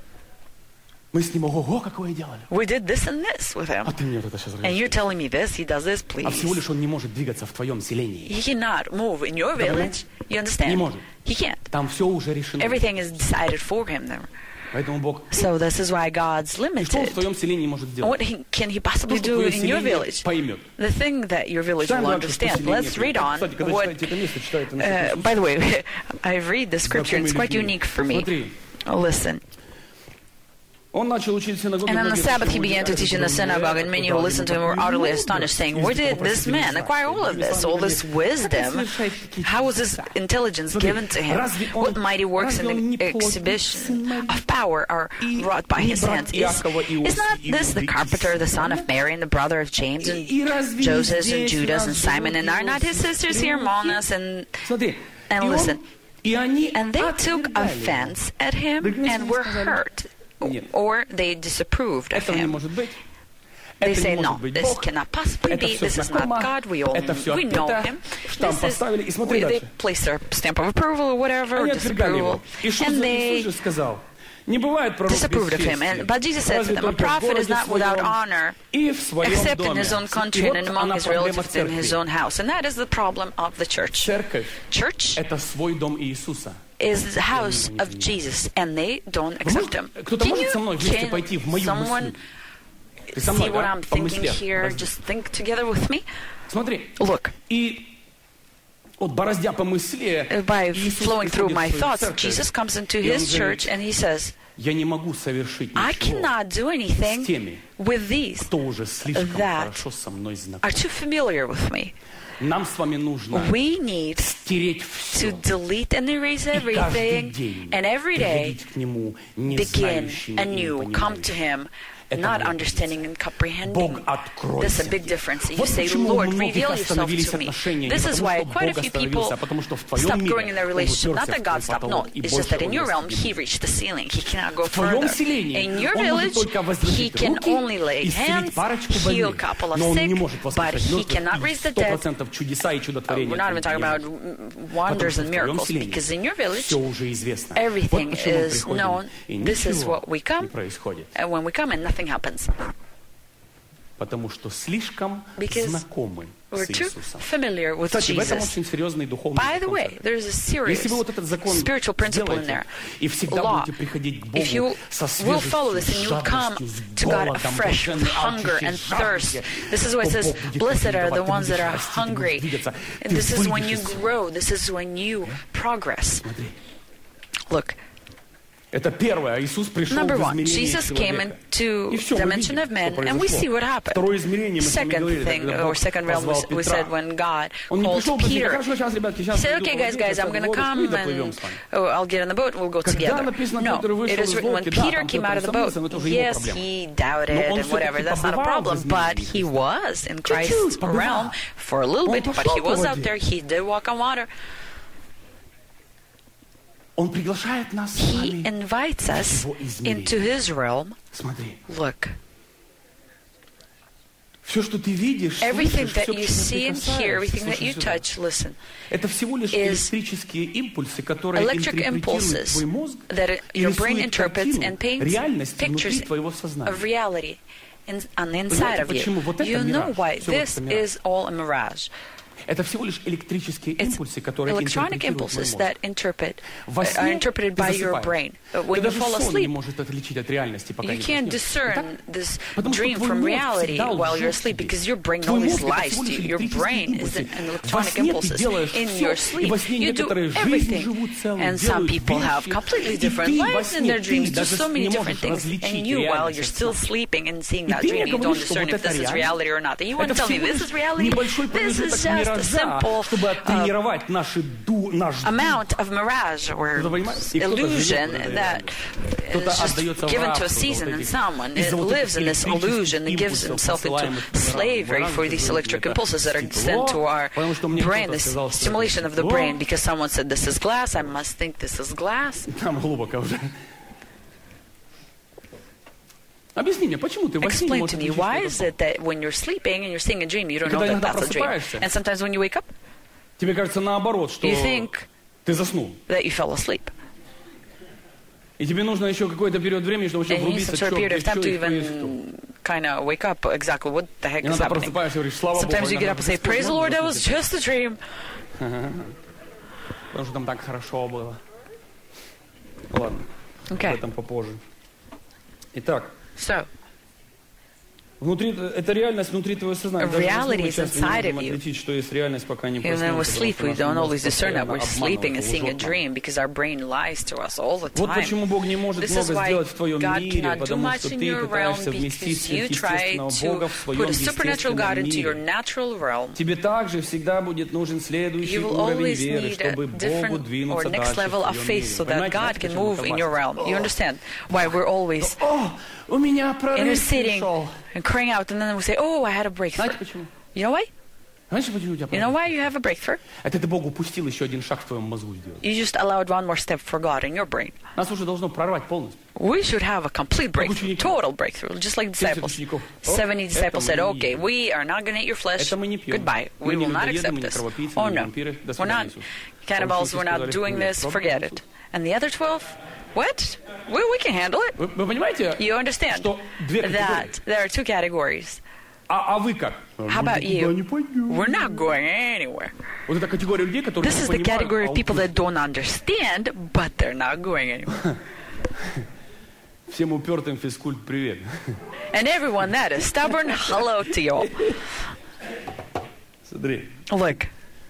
[SPEAKER 2] Мы с ним ого-го какое делали.
[SPEAKER 1] We did this and this with him.
[SPEAKER 2] А ты мне вот это сейчас
[SPEAKER 1] And you're
[SPEAKER 2] говоришь.
[SPEAKER 1] telling me this, he does this,
[SPEAKER 2] А всего
[SPEAKER 1] please.
[SPEAKER 2] лишь он не может двигаться в твоем селении.
[SPEAKER 1] He cannot move in your village. You
[SPEAKER 2] Не
[SPEAKER 1] understand?
[SPEAKER 2] может.
[SPEAKER 1] He can't.
[SPEAKER 2] Там все уже решено.
[SPEAKER 1] Everything is decided for him there.
[SPEAKER 2] Поэтому Бог...
[SPEAKER 1] So this is why God's
[SPEAKER 2] Что он в
[SPEAKER 1] limited.
[SPEAKER 2] твоем селении может сделать?
[SPEAKER 1] What can he possibly
[SPEAKER 2] что
[SPEAKER 1] do
[SPEAKER 2] твое
[SPEAKER 1] in your
[SPEAKER 2] селение
[SPEAKER 1] village?
[SPEAKER 2] поймет.
[SPEAKER 1] The thing that your village
[SPEAKER 2] Читаем
[SPEAKER 1] will
[SPEAKER 2] дальше, что
[SPEAKER 1] understand.
[SPEAKER 2] селение
[SPEAKER 1] Let's read on.
[SPEAKER 2] Кстати, когда
[SPEAKER 1] What,
[SPEAKER 2] читаете это место, читаете насчет Иисуса.
[SPEAKER 1] by the way, I read the scripture. It's quite
[SPEAKER 2] Знакомые
[SPEAKER 1] unique for me.
[SPEAKER 2] Смотри.
[SPEAKER 1] Listen.
[SPEAKER 2] Он начал учить в синагоге.
[SPEAKER 1] And on the
[SPEAKER 2] многих,
[SPEAKER 1] Sabbath he
[SPEAKER 2] которые
[SPEAKER 1] began to teach in the synagogue, and many who listened to him were utterly astonished, saying, "Where did this man acquire all of this, all this wisdom? How was this intelligence given to him? What mighty works and exhibition of power are wrought by his hands? Is not this the carpenter, the son of Mary, and the brother of James, and Joseph, and Judas, and Simon, and are not his sisters here among us?" And listen. And they took offense at him and were hurt, or they disapproved of him. They say, no, this cannot possibly be, this is not God, we know him. They place their stamp of approval or whatever, or disapproval, and they disapproved of him. But Jesus said to them, a prophet is not without honor, except in his own country and among his relatives in his own house. And that is the problem of the church. Church is the house of Jesus, and they don't accept him. Can someone see what I'm thinking here? Just think together with me. Look. By flowing through my thoughts, Jesus comes into his church and he says, I cannot do anything with these that are too familiar with me. We need to delete and erase everything, and every day begin anew, come to him, not understanding and comprehending. There's a big difference. You say, Lord, reveal yourself to me. This is why quite a few people stop growing in their relationship. Not that God stopped, no. It's just that in your realm, he reached the ceiling. He cannot go further. In your village, he can only lay hands, heal a couple of sick, but he cannot raise the dead. We're not even talking about wonders and miracles, because in your village, everything is known. This is what we come, and when we come and nothing happens. Because we're too familiar with Jesus. By the way, there's a serious spiritual principle in there. Law. If you will follow this and you will come to God afresh with hunger and thirst, this is why it says, blessed are the ones that are hungry. And this is when you grow. This is when you progress. Look. Number one, Jesus came into the dimension of men, and we see what happened. Second thing, or second realm, we said when God called Peter. He said, okay, guys, I'm going to come, and I'll get in the boat, and we'll go together. No, it is written when Peter came out of the boat, yes, he doubted and whatever, that's not a problem, but he was in Christ's realm for a little bit, but he was out there, he did walk on water. He invites us into his realm. Look. Everything that you see and hear, everything that you touch, listen, is electric impulses that your brain interprets and paints pictures of reality on the inside of you. You know why. This is all a mirage.
[SPEAKER 2] Это всего лишь электрические импульсы, которые
[SPEAKER 1] electronic impulses that are interpreted by your brain. When you fall asleep, you can't discern this dream from reality while you're asleep because your brain always lies to you. Your brain is an electronic impulses. In your sleep, you do everything. And some people have completely different lives in their dreams, do so many different things. And you, while you're still sleeping and seeing that dream, you don't discern if this is reality or not. And you want to tell me this is reality? This is just a simple amount of mirage or illusion that is just given to a season, and someone lives in this illusion and gives himself into slavery for these electric impulses that are sent to our brain, this stimulation of the brain, because someone said this is glass, I must think this is glass. Explain to me, why is it that when you're sleeping and you're seeing a dream, you don't know that that's a dream? And sometimes when you wake up, you think that you fell asleep. And you need some short period of time to even kind of wake up exactly what the heck is happening. Sometimes you get up and say, praise the Lord, that was just a dream. Okay. So, reality is inside of you. Even when we sleep, we don't always discern that we're sleeping and seeing a dream because our brain lies to us all the time. This is why God cannot do much in your realm because you try to put a supernatural God into your natural realm. You will always need a different or next level of faith so that God can move in your realm. You understand why we're always interceding and crying out, and then we say, oh, I had a breakthrough. You know why? You know why you have a breakthrough? You just allowed one more step for God in your brain. We should have a complete breakthrough, total breakthrough, just like disciples. 70 disciples said, okay, we are not going to eat your flesh. Goodbye. We will not accept this. Oh no, we're not cannibals, we're not doing this, forget it. And the other 12? What? We can handle it. You understand that there are two categories. How about you? We're not going anywhere. This is the category of people that don't understand, but they're not going anywhere. And everyone that is stubborn, hello to you all. Look.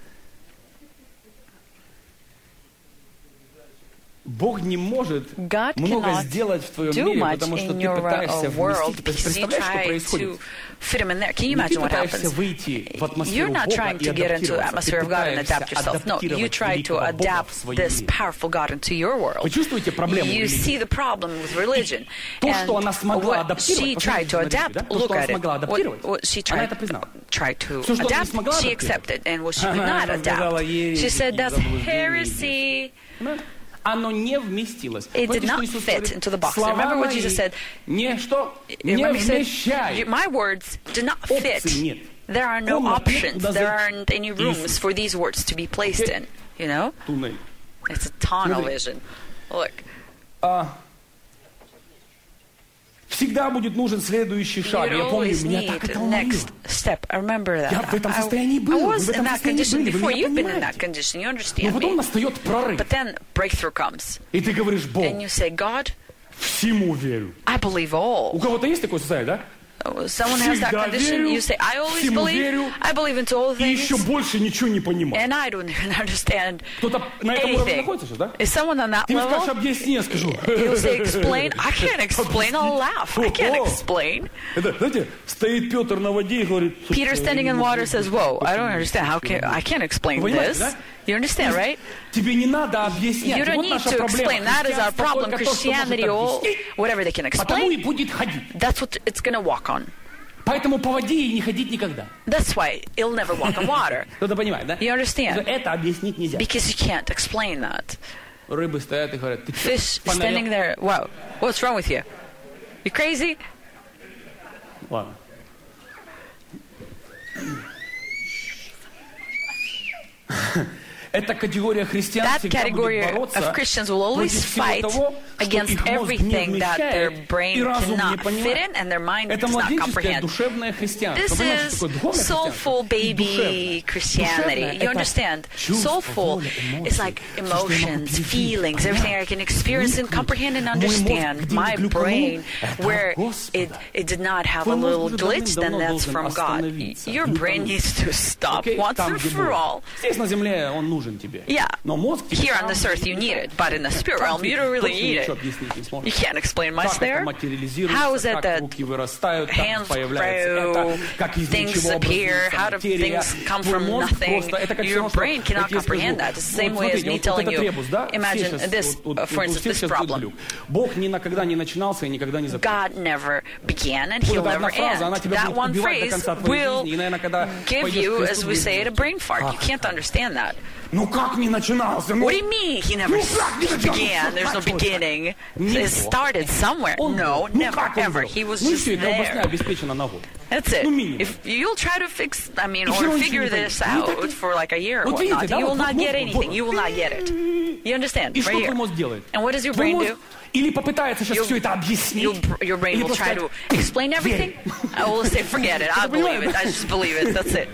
[SPEAKER 2] Бог не может много сделать в твоем мире, потому что ты пытаешься вместить. Представляешь, что происходит?
[SPEAKER 1] Fit him in there. Can you imagine what happens? You're not trying to get into the atmosphere of God and adapt yourself. No, you try to adapt this powerful God into your world. You see the problem with religion. And what she tried to adapt, look at it. What she tried to adapt, she accepted. And what she could not adapt, she said, that's heresy. It did not fit into the box. Remember what Jesus said? Remember he said, my words do not fit. There are no options. There aren't any rooms for these words to be placed in. You know? It's a tunnel vision. Look.
[SPEAKER 2] Всегда будет нужен следующий шаг. Я помню, меня так это ломило. Я в этом состоянии был. Вы в этом состоянии были. Вы меня понимаете. Но потом настает прорыв. И ты говоришь, Бог, всему верю. У кого-то есть такое состояние, да?
[SPEAKER 1] Someone has that condition, you say, I always believe, I believe into all things, and I don't even understand anything. Is someone on that level? He'll say, explain. I can't explain, I'll laugh. I can't explain. Peter standing in water says, whoa, I don't understand. I can't explain this. You understand, right? You don't need to explain. That is our problem. Christianity, or whatever they can explain, that's what it's going to walk on. That's why it'll never walk on water. You understand? Because you can't explain that. Fish standing there, wow, what's wrong with you? You crazy?
[SPEAKER 2] That category of Christians will always fight against everything that their brain cannot fit in and their mind does not comprehend. This is soulful baby Christianity. You understand? Soulful is like emotions, feelings, everything I can experience and comprehend and understand. My brain, where it did not have a little glitch, then that's from God. Your brain needs to stop once and for all. Yeah, here on this earth you need it, but in the spirit realm you don't really need it. You can't explain much there. How is it that hands grow, things appear, how do things come from nothing? Your brain cannot comprehend that. It's the same way as me telling you, imagine this, for instance, this problem. God never began and He'll never end. That one phrase will give you, as we say it, a brain fart. You can't understand that. What do you mean He never began? There's no beginning. It started somewhere. No, never, ever. He was just there. That's it. If you'll try to or figure this out for like a year or whatnot, you will not get anything. You will not get it. You understand? Right here. And what does your brain do? Your brain will try to explain everything. I will say, forget it. I believe it. I just believe it. That's it.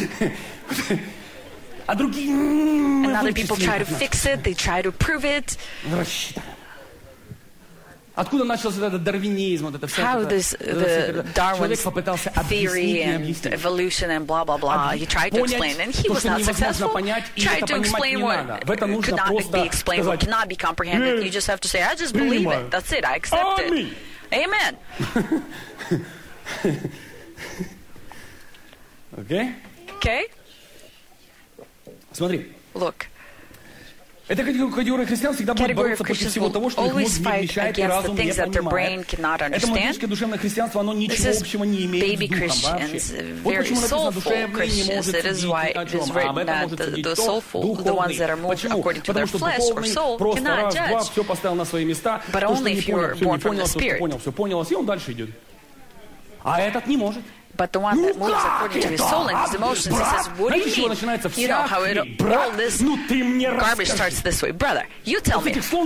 [SPEAKER 2] And other people try to fix it. They try to prove it. How this the Darwin's theory and evolution and blah blah blah. He tried to explain, and he was not successful. Tried to explain what could not be explained, what cannot be comprehended. You just have to say, I just believe it. That's it. I accept it. Amen. Okay. Look. Category of Christians will always fight against the things that their brain cannot understand. This is baby Christians, very soulful Christians. That is why it is written that the soulful, the ones that are moving according to their flesh or soul, cannot judge. But only if you are born from the Spirit. But the one that moves according to his soul and his emotions, he says, what do you mean? You know how all this garbage starts this way. Brother, you tell me. This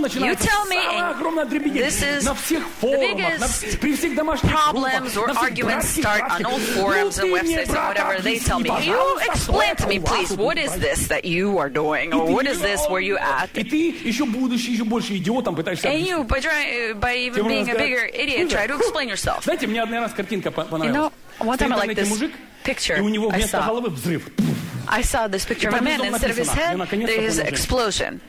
[SPEAKER 2] is the biggest problems or arguments start on all forums and websites and whatever. They tell me, you explain to me, please, what is this that you are doing? Or what is this where you at? And you, by even being a bigger idiot, try to explain yourself. You know, one time I like this picture I saw this picture of a man. Instead of his head, there is an explosion.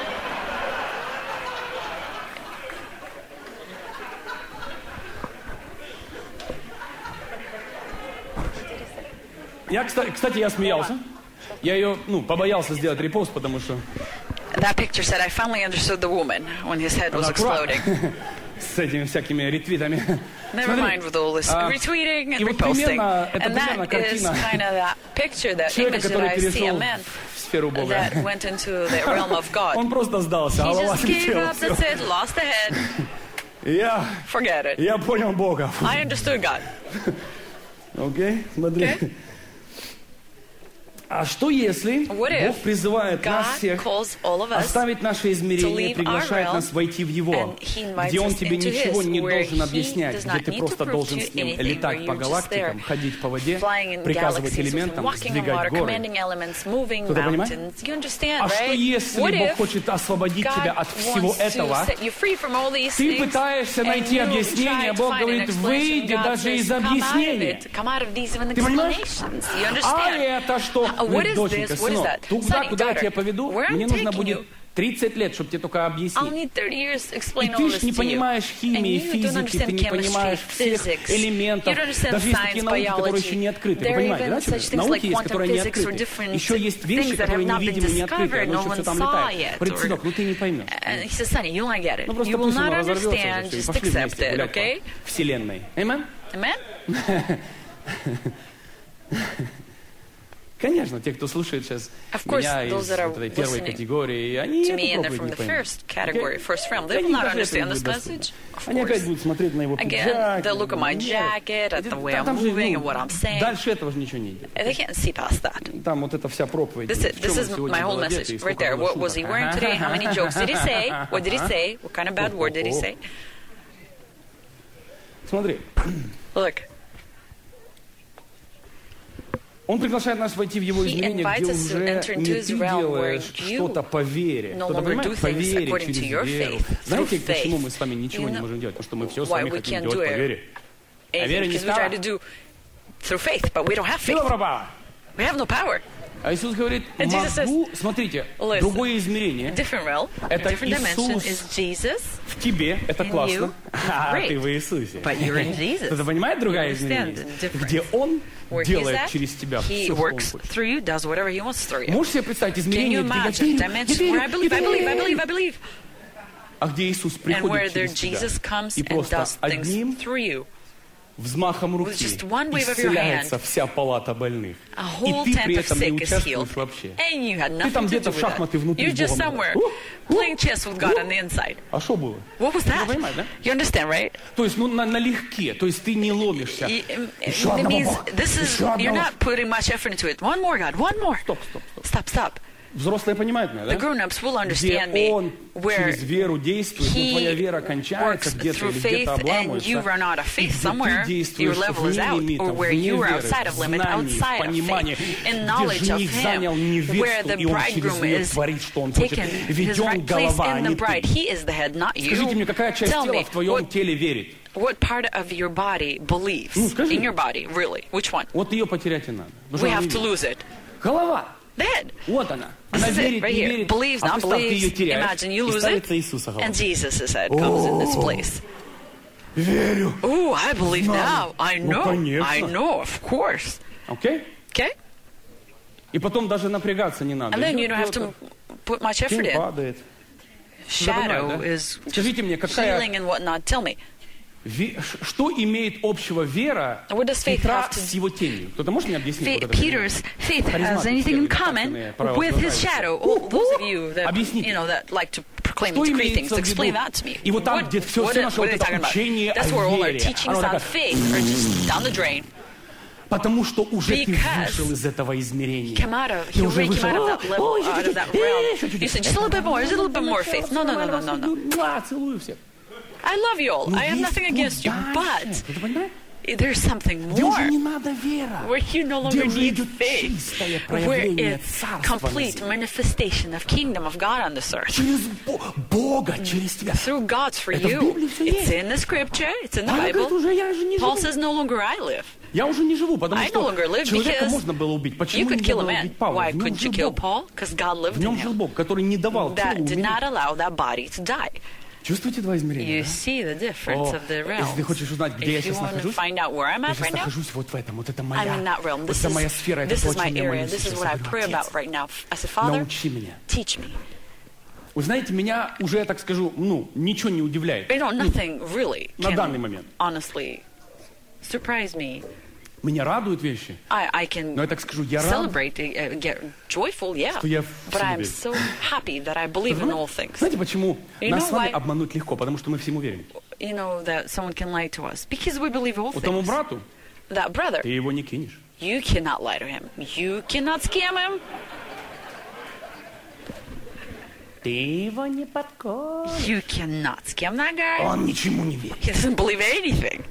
[SPEAKER 3] Кстати, я смеялся. Я ее, побоялся сделать репост, потому что...
[SPEAKER 1] That picture said, I finally understood the woman when his head was exploding.
[SPEAKER 3] С этими всякими ретвитами.
[SPEAKER 1] Never mind with all this retweeting and reposting. And that is kind of that picture, that image that I see a man that went into the realm of God.
[SPEAKER 3] Он просто сдался.
[SPEAKER 1] He just gave up, that's it, lost the head. Forget it.
[SPEAKER 3] Я понял Бога.
[SPEAKER 1] I understood God.
[SPEAKER 3] Окей, смотри. А что если Бог призывает нас всех оставить наше измерение и приглашает нас войти в Его, где Он тебе ничего не должен объяснять, где ты просто должен с Ним летать по галактикам, ходить по воде, приказывать элементам, сдвигать горы. Кто-то понимает? А что если Бог хочет освободить тебя от всего этого? Ты пытаешься найти объяснение, Бог говорит, выйди даже из объяснения. Ты понимаешь? А это что? Доченька, сынок, туда, куда я тебя поведу, мне нужно будет 30 лет, чтобы тебе только объяснить. И ты ж не понимаешь химии, физики, ты не понимаешь всех элементов. Даже есть такие науки, которые еще не открыты. Вы понимаете, да? Науки есть, которые не открыты. Еще есть вещи, которые невидимы, не открыты. Оно еще все там летает. Говорит, сынок, ты не поймешь. Просто пусть оно разорвется, и пошли вместе гулять по вселенной. Amen? Конечно, те, кто слушает сейчас меня из этой первой категории, они эту проповедь не поймут. Они опять будут смотреть на его пиджак. Дальше этого же ничего не идет. Там вот эта вся проповедь.
[SPEAKER 1] This is my whole message right there. What was he wearing today? How many jokes did he say? What did he say? What kind of bad word did he say?
[SPEAKER 3] Смотри.
[SPEAKER 1] Look.
[SPEAKER 3] Он приглашает нас войти в его измерение, где уже не ты делаешь что-то по вере. Кто-то понимает? По вере, через веру. Знаете, почему мы с вами ничего не можем делать? Потому что мы все с вами хотим делать по вере. А веры не стало. Сила пропала. А Иисус говорит, могу, смотрите, другое измерение. Это Иисус в тебе, это классно. А ты в Иисусе. Кто-то понимает другое измерение? Где Он делает через тебя все, что Он хочет. Можешь себе представить измерение, где я верю, а где Иисус приходит через тебя и просто одним взмахом руки исцеляется вся палата больных. И ты при этом не участвуешь вообще. Ты там где-то в шахматы внутри с Богом. А что было? Ты понимаешь, да?
[SPEAKER 1] You understand, right?
[SPEAKER 3] То есть, налегке. То есть ты не ломишься. Еще одного Бога.
[SPEAKER 1] You're not putting much effort into it. One more, God. One more. Stop.
[SPEAKER 3] Взрослые понимают меня, да?
[SPEAKER 1] The grown-ups will understand me.
[SPEAKER 3] Он через веру действует, но твоя вера кончается где-то или где-то обламывается. И ты действуешь вне лимитов, вне веры, в знании, в понимании, где жених занял невесту, и он через нее творит, что он хочет. Ведь он голова, а не ты. Скажите мне, какая часть тела в твоем теле верит?
[SPEAKER 1] What part of your body believes in your body, really? Which one?
[SPEAKER 3] Вот ее потерять и надо.
[SPEAKER 1] We have to lose it.
[SPEAKER 3] Голова.
[SPEAKER 1] The head.
[SPEAKER 3] Вот она.
[SPEAKER 1] This is it, right here. Believes, not believes. Imagine you lose it, and Jesus' head comes in its place.
[SPEAKER 3] Верю.
[SPEAKER 1] Oh, I believe now. I know, of course.
[SPEAKER 3] Okay? И потом даже напрягаться не надо.
[SPEAKER 1] And then you don't have to put much effort in.
[SPEAKER 3] Падает.
[SPEAKER 1] Shadow is healing and whatnot. Tell me.
[SPEAKER 3] Что имеет общего вера Петра с его тенью? Кто-то может мне объяснить?
[SPEAKER 1] Peter's faith has anything in common with his shadow. Those of you that like to proclaim and decree things, explain that to me.
[SPEAKER 3] И вот там, где все наше вот это учение о вере,
[SPEAKER 1] that's where all our teachings on faith are just down the drain.
[SPEAKER 3] Потому что уже ты вышел из этого измерения. Ты уже вышел.
[SPEAKER 1] You said just a little bit more, just a little bit more faith. No.
[SPEAKER 3] Целую всех.
[SPEAKER 1] I love you all. I have nothing against you, but there's something more where you no longer need faith, where it's complete manifestation of kingdom of God on this earth. Through God's for you. It's in the scripture. It's in the Bible. Paul says, no longer I live.
[SPEAKER 3] Я уже не живу, потому что человека можно было убить. Почему нельзя было убить Павла? В нем жил Бог. В нем жил Бог, который не давал телу умереть. Чувствуете два измерения? Если ты хочешь узнать, где я сейчас нахожусь, я сейчас нахожусь вот в этом. Вот это моя сфера, это то, о чем я молюсь сейчас. Научи меня. Вы знаете, меня уже, я так скажу, ничего не удивляет. На данный момент. Меня радуют вещи. Но я так скажу, я рад, что я всему верю. Знаете, почему нас с вами обмануть легко? Потому что мы всему верим. Вот тому брату ты его не кинешь. Ты его не подкормишь. Он ничему не верит.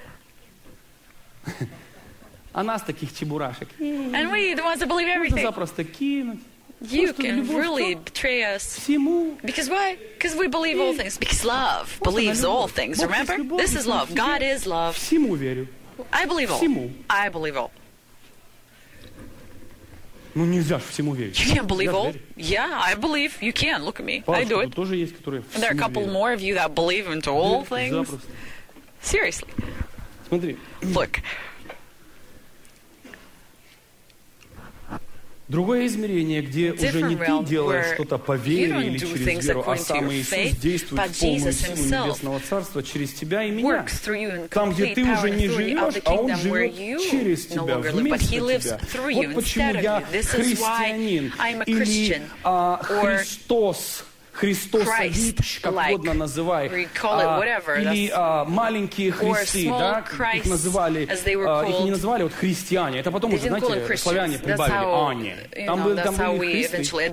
[SPEAKER 3] А нас таких чебурашек.
[SPEAKER 1] And we, the ones that believe everything.
[SPEAKER 3] Запросто кинуть.
[SPEAKER 1] You can really betray us.
[SPEAKER 3] Всему.
[SPEAKER 1] Because why? Because we believe all things. Because love believes all things. Remember? This is love. God is love.
[SPEAKER 3] Всему верю.
[SPEAKER 1] I believe all.
[SPEAKER 3] Всему.
[SPEAKER 1] I believe all.
[SPEAKER 3] Нельзя же всему верить.
[SPEAKER 1] You can't believe all? Yeah, I believe. You can. Look at me. I do it.
[SPEAKER 3] Тоже есть, которые
[SPEAKER 1] And there are a couple more of you that believe into all things. Seriously.
[SPEAKER 3] Смотри.
[SPEAKER 1] Look.
[SPEAKER 3] Другое измерение, где уже не ты делаешь что-то по вере или через веру, а сам Иисус действует в полную силу Небесного Царства через тебя и меня. Там, где ты уже не живешь, а Он живет через тебя, вместо тебя. Вот почему я христианин или Христосович, как угодно называй, или маленькие христы, да, их называли, их не называли вот христиане, это потом уже, знаете, славяне прибавили Ане. Там были христы,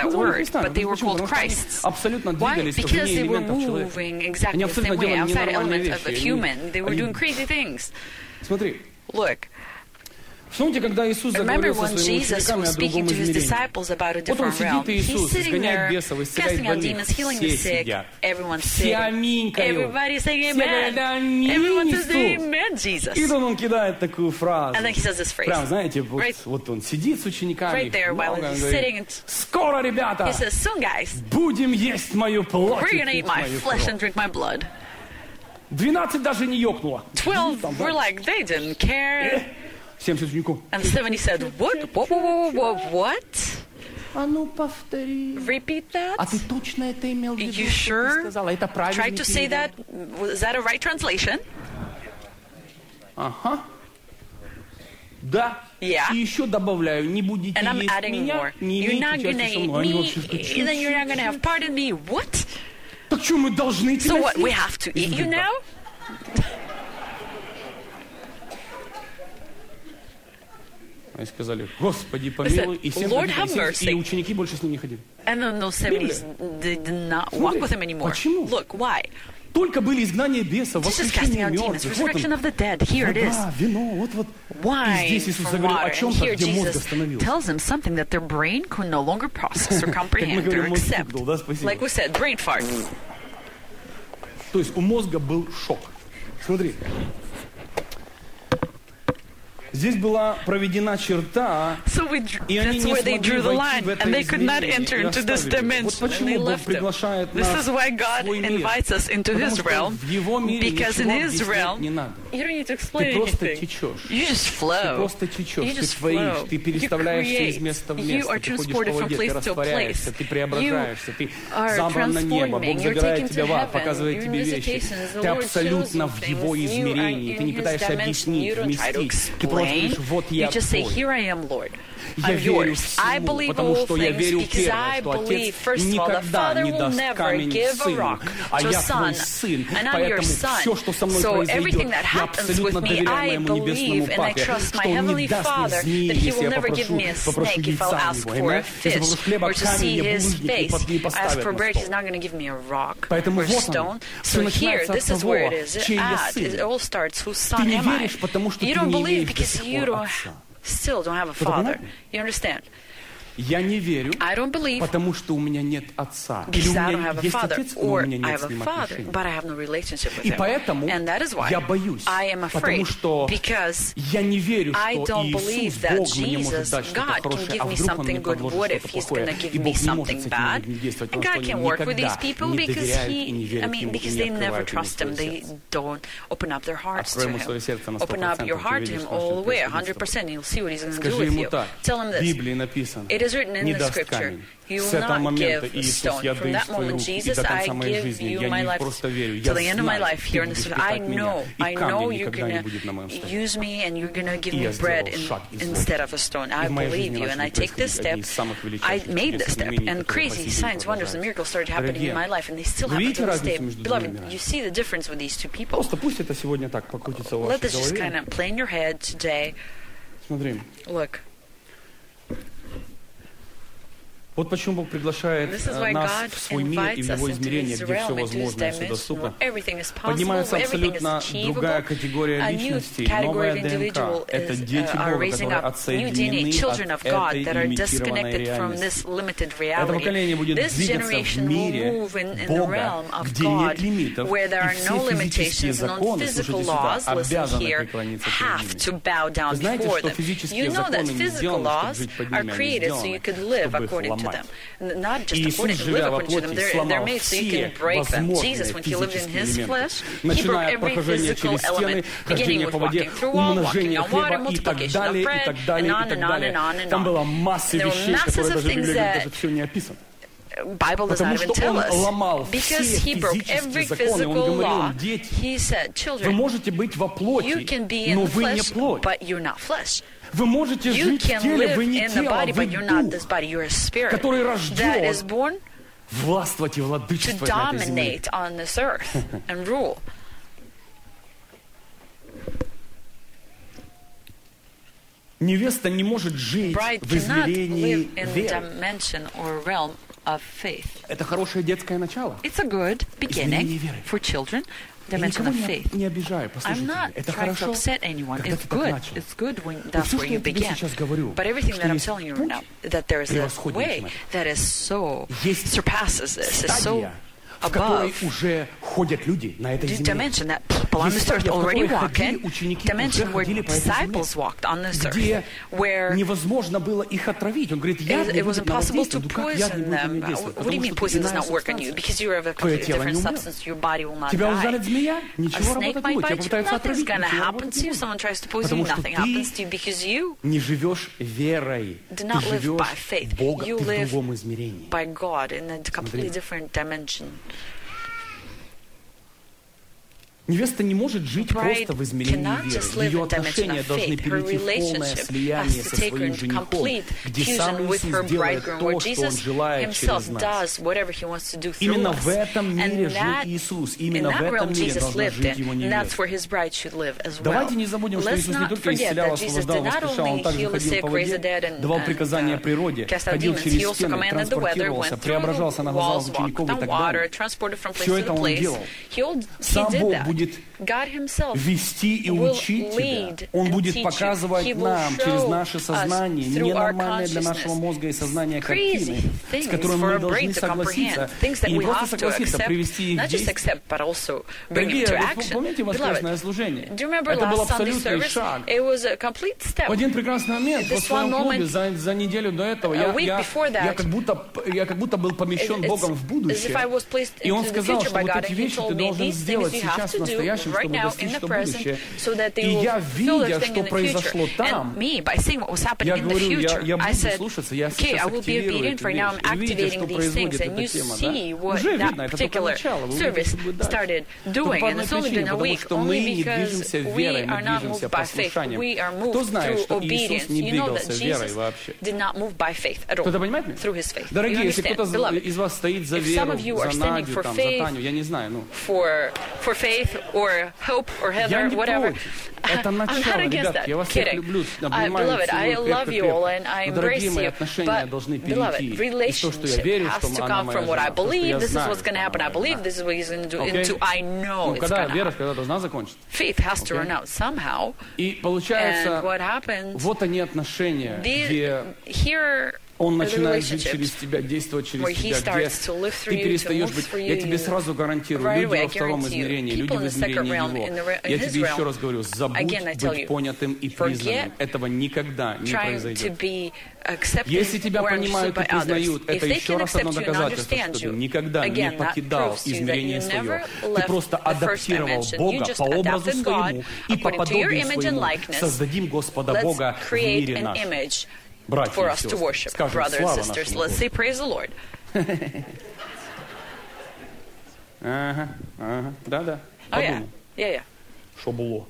[SPEAKER 3] абсолютно двигались в вне элементов человека. Они абсолютно делали ненормальные вещи. Смотри. Вспомните, когда Иисус заговорил со своими учениками о другом измерении. Вот он сидит, и Иисус изгоняет бесов, исцеляет больных. Все сидят. Все аминькают. Все говорят аминь. И он кидает такую фразу. Прям, знаете, вот он сидит с учениками. Он говорит: скоро, ребята, будем есть мою плоть и пить мою кровь. 12 даже не ёкнуло.
[SPEAKER 2] 12 were like, they didn't care.
[SPEAKER 3] 70 учеников.
[SPEAKER 2] And 70 said, what?
[SPEAKER 3] А ну повтори.
[SPEAKER 2] Repeat that.
[SPEAKER 3] А ты точно это имел в виду?
[SPEAKER 2] You sure?
[SPEAKER 3] Сказала? Это правильно?
[SPEAKER 2] Tried to say that? Was that a right translation?
[SPEAKER 3] Ага. Да.
[SPEAKER 2] Yeah.
[SPEAKER 3] И еще добавляю, не будете
[SPEAKER 2] and I'm
[SPEAKER 3] есть
[SPEAKER 2] adding
[SPEAKER 3] меня,
[SPEAKER 2] more.
[SPEAKER 3] не
[SPEAKER 2] You're not
[SPEAKER 3] имейте
[SPEAKER 2] gonna
[SPEAKER 3] части со
[SPEAKER 2] eat
[SPEAKER 3] мной.
[SPEAKER 2] me, and then you're not gonna have part in me. What?
[SPEAKER 3] Так что мы должны тебя
[SPEAKER 2] So what? We have to eat you now?
[SPEAKER 3] Они сказали: Господи, помилуй, и ученики больше с ним не ходили.
[SPEAKER 2] And then those 70s did not walk with him anymore.
[SPEAKER 3] Почему?
[SPEAKER 2] Look, why?
[SPEAKER 3] Только были изгнание бесов, воскрешение мертвых. Вот он, вода, вино, вот. И здесь Иисус говорил о чем-то, где мозг остановился.
[SPEAKER 2] Tells them something that their brain could no longer process or comprehend or accept. Like we said, brain fart.
[SPEAKER 3] То есть у мозга был шок. Смотри. Здесь была проведена черта, и они не смогли войти в это измерение и оставили его. Вот почему Бог приглашает нас в свой мир, потому что в Его мире ничего объяснять не надо. Ты просто течешь. Ты просто течешь, ты творишь, ты переставляешься из места в место, ты ходишь по воде, ты растворяешься, ты преображаешься, ты забран на небо, Бог забирает тебя в ад, показывает тебе вещи. Ты абсолютно в Его измерении, ты не пытаешься объяснить, вместить, ты просто говоришь: вот я твой. Я верю всему, потому что я верю первое, что Отец никогда не даст камень сыну, а я твой сын, поэтому все, что со мной произойдет, я абсолютно доверяю моему небесному Папе, что Он не даст мне змеи, если я попрошу яйца Его. Если попрошу хлеба, камень мне не поставит на стол. Поэтому вот он, все начинается от того, чей я сын. Ты не веришь, потому что ты не имеешь до сих пор отца.
[SPEAKER 2] Still don't have a father. You understand?
[SPEAKER 3] Я не верю, потому что у меня нет отца. Или у меня есть отец, но у меня нет с ним отношений. И поэтому я боюсь, потому что я не верю, что Иисус, Бог, мне может дать что-то хорошее, а вдруг Он мне подложит что-то плохое, и Бог не может с этими людьми действовать, потому что они никогда не доверяют и не верят Ему, и не открывают Ему свое сердце. Открой Ему свое сердце на 100%, ты увидишь, что Он придет. Скажи Ему так: в Библии написано: не даст камень. С этого момента, Иисус, я даю в твои руки, и до конца моей жизни я не просто верю, я знаю, ты будешь питать меня, и камень никогда не будет на моем столе. И я сделал шаг из воли. И в моей жизни начали происходить одни из самых величайших чудес и знамений, которые по сей день продолжаются. Вы видите разницу между двумя? Просто пусть это сегодня так покрутится в вашей голове. Смотри. Вот почему Бог приглашает нас в свой мир и в Его измерение, где все возможно и все доступно. Поднимается абсолютно другая категория личностей, новая ДНК. Это дети Бога, которые отсоединены от этой лимитированной реальности. Это поколение будет двигаться в мире Бога, где нет лимитов, и все физические законы, слушайте сюда, обязаны преклониться перед ними. Вы знаете, что физические законы не сделаны, чтобы жить под ними, они сделаны, чтобы их ломать. сломать.
[SPEAKER 1] Иисус, живя во плоти, сломал все возможные физические элементы, начиная от прохождения через стены, хождения по воде, умножения хлеба и так далее, и так далее, и так далее. Там была масса вещей, которые даже в Библии даже все не описано. Bible does not even tell us. Because he broke every physical law, he said, children, you can be in the flesh, but you're not flesh. You can live in the body, but you're not this body. You're a spirit that is born to dominate on this earth and rule.
[SPEAKER 3] Невеста не может жить в измерении веры.
[SPEAKER 1] Of faith.
[SPEAKER 3] Это хорошее детское начало.
[SPEAKER 1] It's a good beginning for children. Dimension of faith.
[SPEAKER 3] Не обижаю,
[SPEAKER 1] I'm not trying to upset anyone. It's good. It's good when that's where you begin. But everything that I'm telling you right now, that there is a way that is so surpasses this, is so
[SPEAKER 3] в которой уже ходят люди на этой земле.
[SPEAKER 1] Dimension that people on this earth already walk in. Dimension where disciples walked on this earth. Where
[SPEAKER 3] невозможно было их отравить. Он говорит,
[SPEAKER 1] it was impossible to poison them. What do you mean poison does not work on you? Because you have a completely different substance, your body will not die. A snake might bite you, nothing's going to happen to you. Someone tries to poison you, nothing happens to you because you
[SPEAKER 3] не живешь верой.
[SPEAKER 1] Do not live by faith. You live by God in a completely different dimension.
[SPEAKER 3] Невеста не может жить просто в измерении веры. Ее отношения должны перейти в полное слияние со своим женихом, где сам Иисус делает то, что Он желает через нас. Именно в этом мире жил Иисус. Именно в этом мире должна жить Его невеста. Давайте не забудем, что Иисус не только исцелял, освобождал, воскрешал, Он также ходил по воде, давал приказания природе, ходил через стены, транспортировался, преображался на глазах учеников и так далее. Все это Он делал. Сам Бог будет вести и учить тебя. Он будет показывать нам через наше сознание ненормальные для нашего мозга и сознания картины, с которыми мы должны согласиться. И не просто согласиться, а привести их в действие. Дорогие, вы помните воскресное служение? Это был абсолютный шаг. В один прекрасный момент в своем клубе за неделю до этого я как будто был помещен Богом в будущее. И Он сказал, что вот эти вещи ты должен сделать сейчас в настоящем, чтобы достичь то будущее. И я, видя, что произошло там, я говорю, я буду слушаться, я сейчас активирую эту вещь. И видите, что производит эта тема, да? Уже видно, это только начало, вы увидите, что будет дальше. Только по одной причине, потому что мы не движемся верой, мы движемся послушанием. Кто знает, что Иисус не двигался верой вообще? Кто-то понимает меня? Дорогие, если кто-то из вас стоит за веру, за Надю, там, за Таню, я не знаю, ну...
[SPEAKER 1] For faith or hope or Heather, whatever.
[SPEAKER 3] Это начало, ребят, я вас всех люблю, обнимаю, целую крепко-крепко. Но, дорогие мои, отношения должны перейти из того, что я верю, что она моя жена, то, что я знаю, что она моя жена. Ну, когда вера, когда должна закончиться. И получается, вот они отношения, где... Он начинает жить через тебя, действовать через тебя, где ты перестаешь быть... Я тебе сразу гарантирую, люди во втором измерении, люди в измерении Его. Я тебе еще раз говорю, забудь быть понятым и признанным. Этого никогда не произойдет. Если тебя понимают и признают, это еще раз одно доказательство, что ты никогда не покидал измерение свое. Ты просто адаптировал Бога по образу своему и по подобию своему. Создадим Господа Бога в мире нашем.
[SPEAKER 1] For us to worship, brothers and sisters. Let's say praise the Lord.
[SPEAKER 3] Да-да.
[SPEAKER 1] Oh yeah, yeah.
[SPEAKER 3] Що було?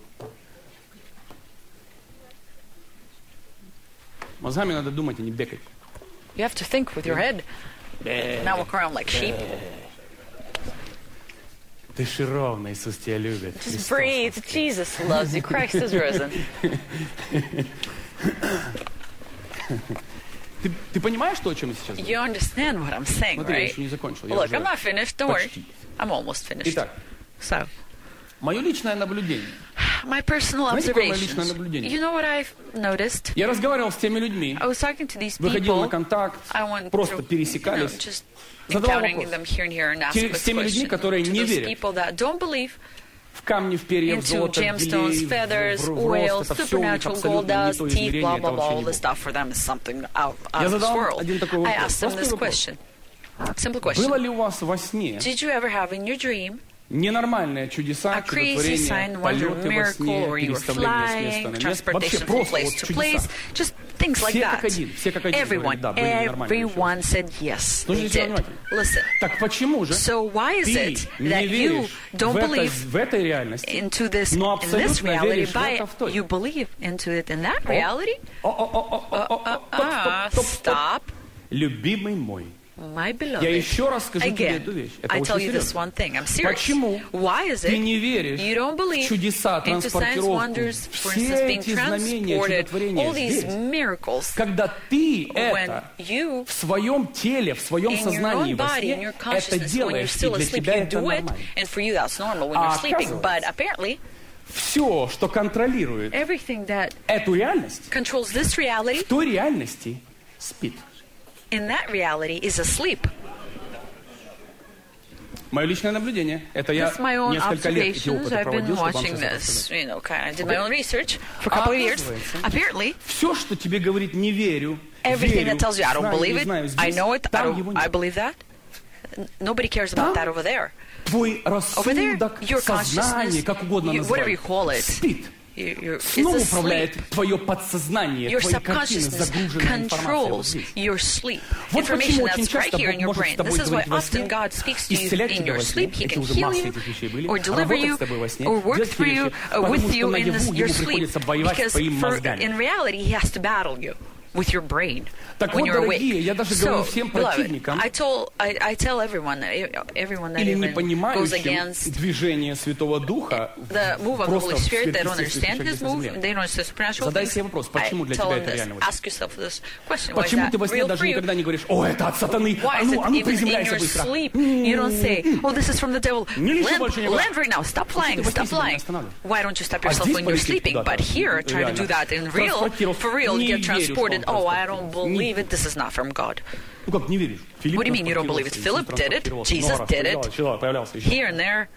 [SPEAKER 3] Мозгами надо думать, а не бегать.
[SPEAKER 1] You have to think with your head. Not walk around like sheep.
[SPEAKER 3] Дыши ровно, Иисус тебя любит.
[SPEAKER 1] Just breathe. Jesus loves you. Christ is risen.
[SPEAKER 3] Ты понимаешь то, о чем я сейчас говорю?
[SPEAKER 1] You understand what I'm saying,
[SPEAKER 3] Смотри,
[SPEAKER 1] right?
[SPEAKER 3] я еще не закончил.
[SPEAKER 1] Look, I'm not finished. Don't worry. I'm almost finished.
[SPEAKER 3] Итак,
[SPEAKER 1] so,
[SPEAKER 3] мое личное наблюдение.
[SPEAKER 1] My personal
[SPEAKER 3] Знаете, какое мое
[SPEAKER 1] observations.
[SPEAKER 3] личное наблюдение?
[SPEAKER 1] You know what I've noticed?
[SPEAKER 3] Я разговаривал с теми людьми,
[SPEAKER 1] I was talking to these
[SPEAKER 3] выходил на
[SPEAKER 1] people.
[SPEAKER 3] контакт,
[SPEAKER 1] I went
[SPEAKER 3] просто
[SPEAKER 1] through,
[SPEAKER 3] пересекались,
[SPEAKER 1] just
[SPEAKER 3] задавал
[SPEAKER 1] encountering
[SPEAKER 3] вопрос.
[SPEAKER 1] them here and here and asking
[SPEAKER 3] С теми людьми,
[SPEAKER 1] questions.
[SPEAKER 3] которые
[SPEAKER 1] To
[SPEAKER 3] не
[SPEAKER 1] those
[SPEAKER 3] верят.
[SPEAKER 1] people that don't believe.
[SPEAKER 3] в камни, в перья, в
[SPEAKER 1] into
[SPEAKER 3] золото, в
[SPEAKER 1] gemstones,
[SPEAKER 3] елей,
[SPEAKER 1] feathers,
[SPEAKER 3] в
[SPEAKER 1] oil,
[SPEAKER 3] рост. Это все у них
[SPEAKER 1] supernatural gold
[SPEAKER 3] абсолютно не
[SPEAKER 1] dust,
[SPEAKER 3] то
[SPEAKER 1] teeth,
[SPEAKER 3] измерение,
[SPEAKER 1] blah,
[SPEAKER 3] это
[SPEAKER 1] blah, blah.
[SPEAKER 3] вообще
[SPEAKER 1] All
[SPEAKER 3] не
[SPEAKER 1] this
[SPEAKER 3] Бог.
[SPEAKER 1] stuff for them is something out
[SPEAKER 3] Я
[SPEAKER 1] of this
[SPEAKER 3] задал
[SPEAKER 1] world.
[SPEAKER 3] один такой
[SPEAKER 1] I
[SPEAKER 3] вопрос.
[SPEAKER 1] asked them
[SPEAKER 3] Простой
[SPEAKER 1] this
[SPEAKER 3] вопрос.
[SPEAKER 1] question. Simple
[SPEAKER 3] Было
[SPEAKER 1] question.
[SPEAKER 3] ли у вас во сне
[SPEAKER 1] Did you ever have in your dream
[SPEAKER 3] ненормальные чудеса,
[SPEAKER 1] a crazy sign,
[SPEAKER 3] чудотворения,
[SPEAKER 1] wonder,
[SPEAKER 3] полеты во
[SPEAKER 1] miracle,
[SPEAKER 3] сне,
[SPEAKER 1] or you were
[SPEAKER 3] переставление с
[SPEAKER 1] flying,
[SPEAKER 3] места на место? Вообще
[SPEAKER 1] transportation from
[SPEAKER 3] просто
[SPEAKER 1] place
[SPEAKER 3] вот
[SPEAKER 1] to
[SPEAKER 3] чудеса.
[SPEAKER 1] place, just things like that?
[SPEAKER 3] Все как один
[SPEAKER 1] Everyone,
[SPEAKER 3] говорят, да, были ненормальные
[SPEAKER 1] everyone
[SPEAKER 3] чудеса.
[SPEAKER 1] said yes, they
[SPEAKER 3] Слушайте
[SPEAKER 1] did.
[SPEAKER 3] внимательно.
[SPEAKER 1] Listen,
[SPEAKER 3] Так почему же
[SPEAKER 1] so why is
[SPEAKER 3] ты
[SPEAKER 1] it
[SPEAKER 3] не
[SPEAKER 1] that you
[SPEAKER 3] веришь
[SPEAKER 1] don't believe
[SPEAKER 3] в этой реальности,
[SPEAKER 1] into this,
[SPEAKER 3] но
[SPEAKER 1] in this
[SPEAKER 3] абсолютно
[SPEAKER 1] reality,
[SPEAKER 3] веришь в это
[SPEAKER 1] but
[SPEAKER 3] в той?
[SPEAKER 1] you believe into it in that reality?
[SPEAKER 3] Стоп.
[SPEAKER 1] Stop,
[SPEAKER 3] Любимый мой,
[SPEAKER 1] my
[SPEAKER 3] я
[SPEAKER 1] beloved.
[SPEAKER 3] еще раз скажу тебе
[SPEAKER 1] Again,
[SPEAKER 3] эту вещь. Это
[SPEAKER 1] I tell
[SPEAKER 3] очень
[SPEAKER 1] you this
[SPEAKER 3] серьезно.
[SPEAKER 1] one thing. I'm serious.
[SPEAKER 3] Почему
[SPEAKER 1] Why is
[SPEAKER 3] ты
[SPEAKER 1] it
[SPEAKER 3] не веришь
[SPEAKER 1] you don't
[SPEAKER 3] в
[SPEAKER 1] believe
[SPEAKER 3] чудеса,
[SPEAKER 1] into signs,
[SPEAKER 3] транспортировку,
[SPEAKER 1] wonders, for
[SPEAKER 3] все
[SPEAKER 1] instance, being
[SPEAKER 3] эти знамения,
[SPEAKER 1] transported,
[SPEAKER 3] чудотворения
[SPEAKER 1] all these
[SPEAKER 3] здесь?
[SPEAKER 1] miracles,
[SPEAKER 3] Когда ты
[SPEAKER 1] when
[SPEAKER 3] это
[SPEAKER 1] you,
[SPEAKER 3] в своем теле, в своем
[SPEAKER 1] in your
[SPEAKER 3] сознании,
[SPEAKER 1] own
[SPEAKER 3] во
[SPEAKER 1] body, in
[SPEAKER 3] сне,
[SPEAKER 1] your
[SPEAKER 3] это
[SPEAKER 1] consciousness, when you're
[SPEAKER 3] делаешь, и
[SPEAKER 1] still
[SPEAKER 3] для
[SPEAKER 1] asleep,
[SPEAKER 3] тебя
[SPEAKER 1] you
[SPEAKER 3] это
[SPEAKER 1] do it,
[SPEAKER 3] нормально.
[SPEAKER 1] and for you that's normal when you're sleeping. But apparently,
[SPEAKER 3] Все, что контролирует
[SPEAKER 1] everything that
[SPEAKER 3] эту реальность,
[SPEAKER 1] controls this reality,
[SPEAKER 3] в той реальности спит.
[SPEAKER 1] in that reality, is asleep.
[SPEAKER 3] Мое личное наблюдение. Это я
[SPEAKER 1] That's my own
[SPEAKER 3] несколько лет эти
[SPEAKER 1] observations.
[SPEAKER 3] опыты
[SPEAKER 1] I've been
[SPEAKER 3] проводил, чтобы вам
[SPEAKER 1] watching
[SPEAKER 3] сейчас
[SPEAKER 1] this,
[SPEAKER 3] рассказать.
[SPEAKER 1] kind of did my own research for a couple of years. Apparently,
[SPEAKER 3] Все, что тебе говорит «не верю»,
[SPEAKER 1] everything
[SPEAKER 3] верю,
[SPEAKER 1] that tells you I don't
[SPEAKER 3] знаю,
[SPEAKER 1] believe
[SPEAKER 3] не
[SPEAKER 1] it,
[SPEAKER 3] знаю,
[SPEAKER 1] I
[SPEAKER 3] здесь,
[SPEAKER 1] know it,
[SPEAKER 3] там его
[SPEAKER 1] I
[SPEAKER 3] нет.
[SPEAKER 1] believe that. Nobody cares about that over there.
[SPEAKER 3] Твой
[SPEAKER 1] Over there,
[SPEAKER 3] рассудок,
[SPEAKER 1] your
[SPEAKER 3] сознание,
[SPEAKER 1] consciousness,
[SPEAKER 3] как угодно
[SPEAKER 1] whatever you
[SPEAKER 3] назвать,
[SPEAKER 1] call it,
[SPEAKER 3] спит.
[SPEAKER 1] it's
[SPEAKER 3] Снова
[SPEAKER 1] asleep.
[SPEAKER 3] управляет твое подсознание,
[SPEAKER 1] Your
[SPEAKER 3] твои картины,
[SPEAKER 1] subconsciousness
[SPEAKER 3] загруженная информация вот
[SPEAKER 1] controls
[SPEAKER 3] здесь.
[SPEAKER 1] your sleep.
[SPEAKER 3] Вот почему
[SPEAKER 1] Information
[SPEAKER 3] очень
[SPEAKER 1] that's right
[SPEAKER 3] часто
[SPEAKER 1] here
[SPEAKER 3] Бог
[SPEAKER 1] in your
[SPEAKER 3] может с
[SPEAKER 1] brain.
[SPEAKER 3] тобой
[SPEAKER 1] This is why
[SPEAKER 3] говорить во сне,
[SPEAKER 1] often God speaks to you
[SPEAKER 3] исцелять
[SPEAKER 1] in
[SPEAKER 3] тебя
[SPEAKER 1] your
[SPEAKER 3] во сне,
[SPEAKER 1] sleep. He
[SPEAKER 3] эти
[SPEAKER 1] can
[SPEAKER 3] уже
[SPEAKER 1] heal
[SPEAKER 3] масса
[SPEAKER 1] you
[SPEAKER 3] этих вещей были,
[SPEAKER 1] or deliver
[SPEAKER 3] работать
[SPEAKER 1] you
[SPEAKER 3] с тобой во сне,
[SPEAKER 1] or work
[SPEAKER 3] делать
[SPEAKER 1] for
[SPEAKER 3] эти
[SPEAKER 1] you,
[SPEAKER 3] вещи, потому
[SPEAKER 1] with
[SPEAKER 3] что
[SPEAKER 1] you in
[SPEAKER 3] наяву
[SPEAKER 1] your
[SPEAKER 3] ему
[SPEAKER 1] sleep.
[SPEAKER 3] приходится воевать с
[SPEAKER 1] Because
[SPEAKER 3] твоими мозгами.
[SPEAKER 1] in reality, he has to battle you with your brain
[SPEAKER 3] Так
[SPEAKER 1] when
[SPEAKER 3] вот,
[SPEAKER 1] you're awake.
[SPEAKER 3] дорогие, я даже говорю всем противникам,
[SPEAKER 1] I tell everyone that
[SPEAKER 3] или не
[SPEAKER 1] even goes
[SPEAKER 3] понимающим
[SPEAKER 1] against
[SPEAKER 3] движение Святого Духа,
[SPEAKER 1] the move of the
[SPEAKER 3] просто
[SPEAKER 1] Holy Spirit, they don't
[SPEAKER 3] сверхъестественных
[SPEAKER 1] understand His
[SPEAKER 3] вещах на
[SPEAKER 1] move,
[SPEAKER 3] земле.
[SPEAKER 1] they don't understand supernatural
[SPEAKER 3] Задай
[SPEAKER 1] things.
[SPEAKER 3] себе вопрос, почему
[SPEAKER 1] I
[SPEAKER 3] для
[SPEAKER 1] tell
[SPEAKER 3] тебя
[SPEAKER 1] them
[SPEAKER 3] это
[SPEAKER 1] this.
[SPEAKER 3] реально?
[SPEAKER 1] Ask yourself this question. Why is
[SPEAKER 3] Почему
[SPEAKER 1] that
[SPEAKER 3] ты во сне
[SPEAKER 1] real
[SPEAKER 3] даже
[SPEAKER 1] for you?
[SPEAKER 3] никогда не говоришь: «О, это от сатаны,
[SPEAKER 1] Why
[SPEAKER 3] а
[SPEAKER 1] is
[SPEAKER 3] ну
[SPEAKER 1] it even in
[SPEAKER 3] приземляйся
[SPEAKER 1] your
[SPEAKER 3] быстро».
[SPEAKER 1] sleep? You don't say, oh, this is from the devil.
[SPEAKER 3] Не лечи больше никогда.
[SPEAKER 1] Land right now. Stop flying.
[SPEAKER 3] Почему ты во
[SPEAKER 1] Stop
[SPEAKER 3] сне себя не
[SPEAKER 1] flying.
[SPEAKER 3] останавливаешь?
[SPEAKER 1] Why don't you stop
[SPEAKER 3] А
[SPEAKER 1] yourself
[SPEAKER 3] здесь
[SPEAKER 1] when you're
[SPEAKER 3] полетит
[SPEAKER 1] sleeping?
[SPEAKER 3] куда-то.
[SPEAKER 1] But here, try to do that in real, for real,
[SPEAKER 3] Не
[SPEAKER 1] get
[SPEAKER 3] верю, что он
[SPEAKER 1] transported. Oh, I
[SPEAKER 3] транспортировал.
[SPEAKER 1] don't believe it. This is not from God.
[SPEAKER 3] Ну как не веришь? Филипп
[SPEAKER 1] What do you mean you don't believe it? Philip did it. Jesus did it.
[SPEAKER 3] Появлялся еще.
[SPEAKER 1] Here and there.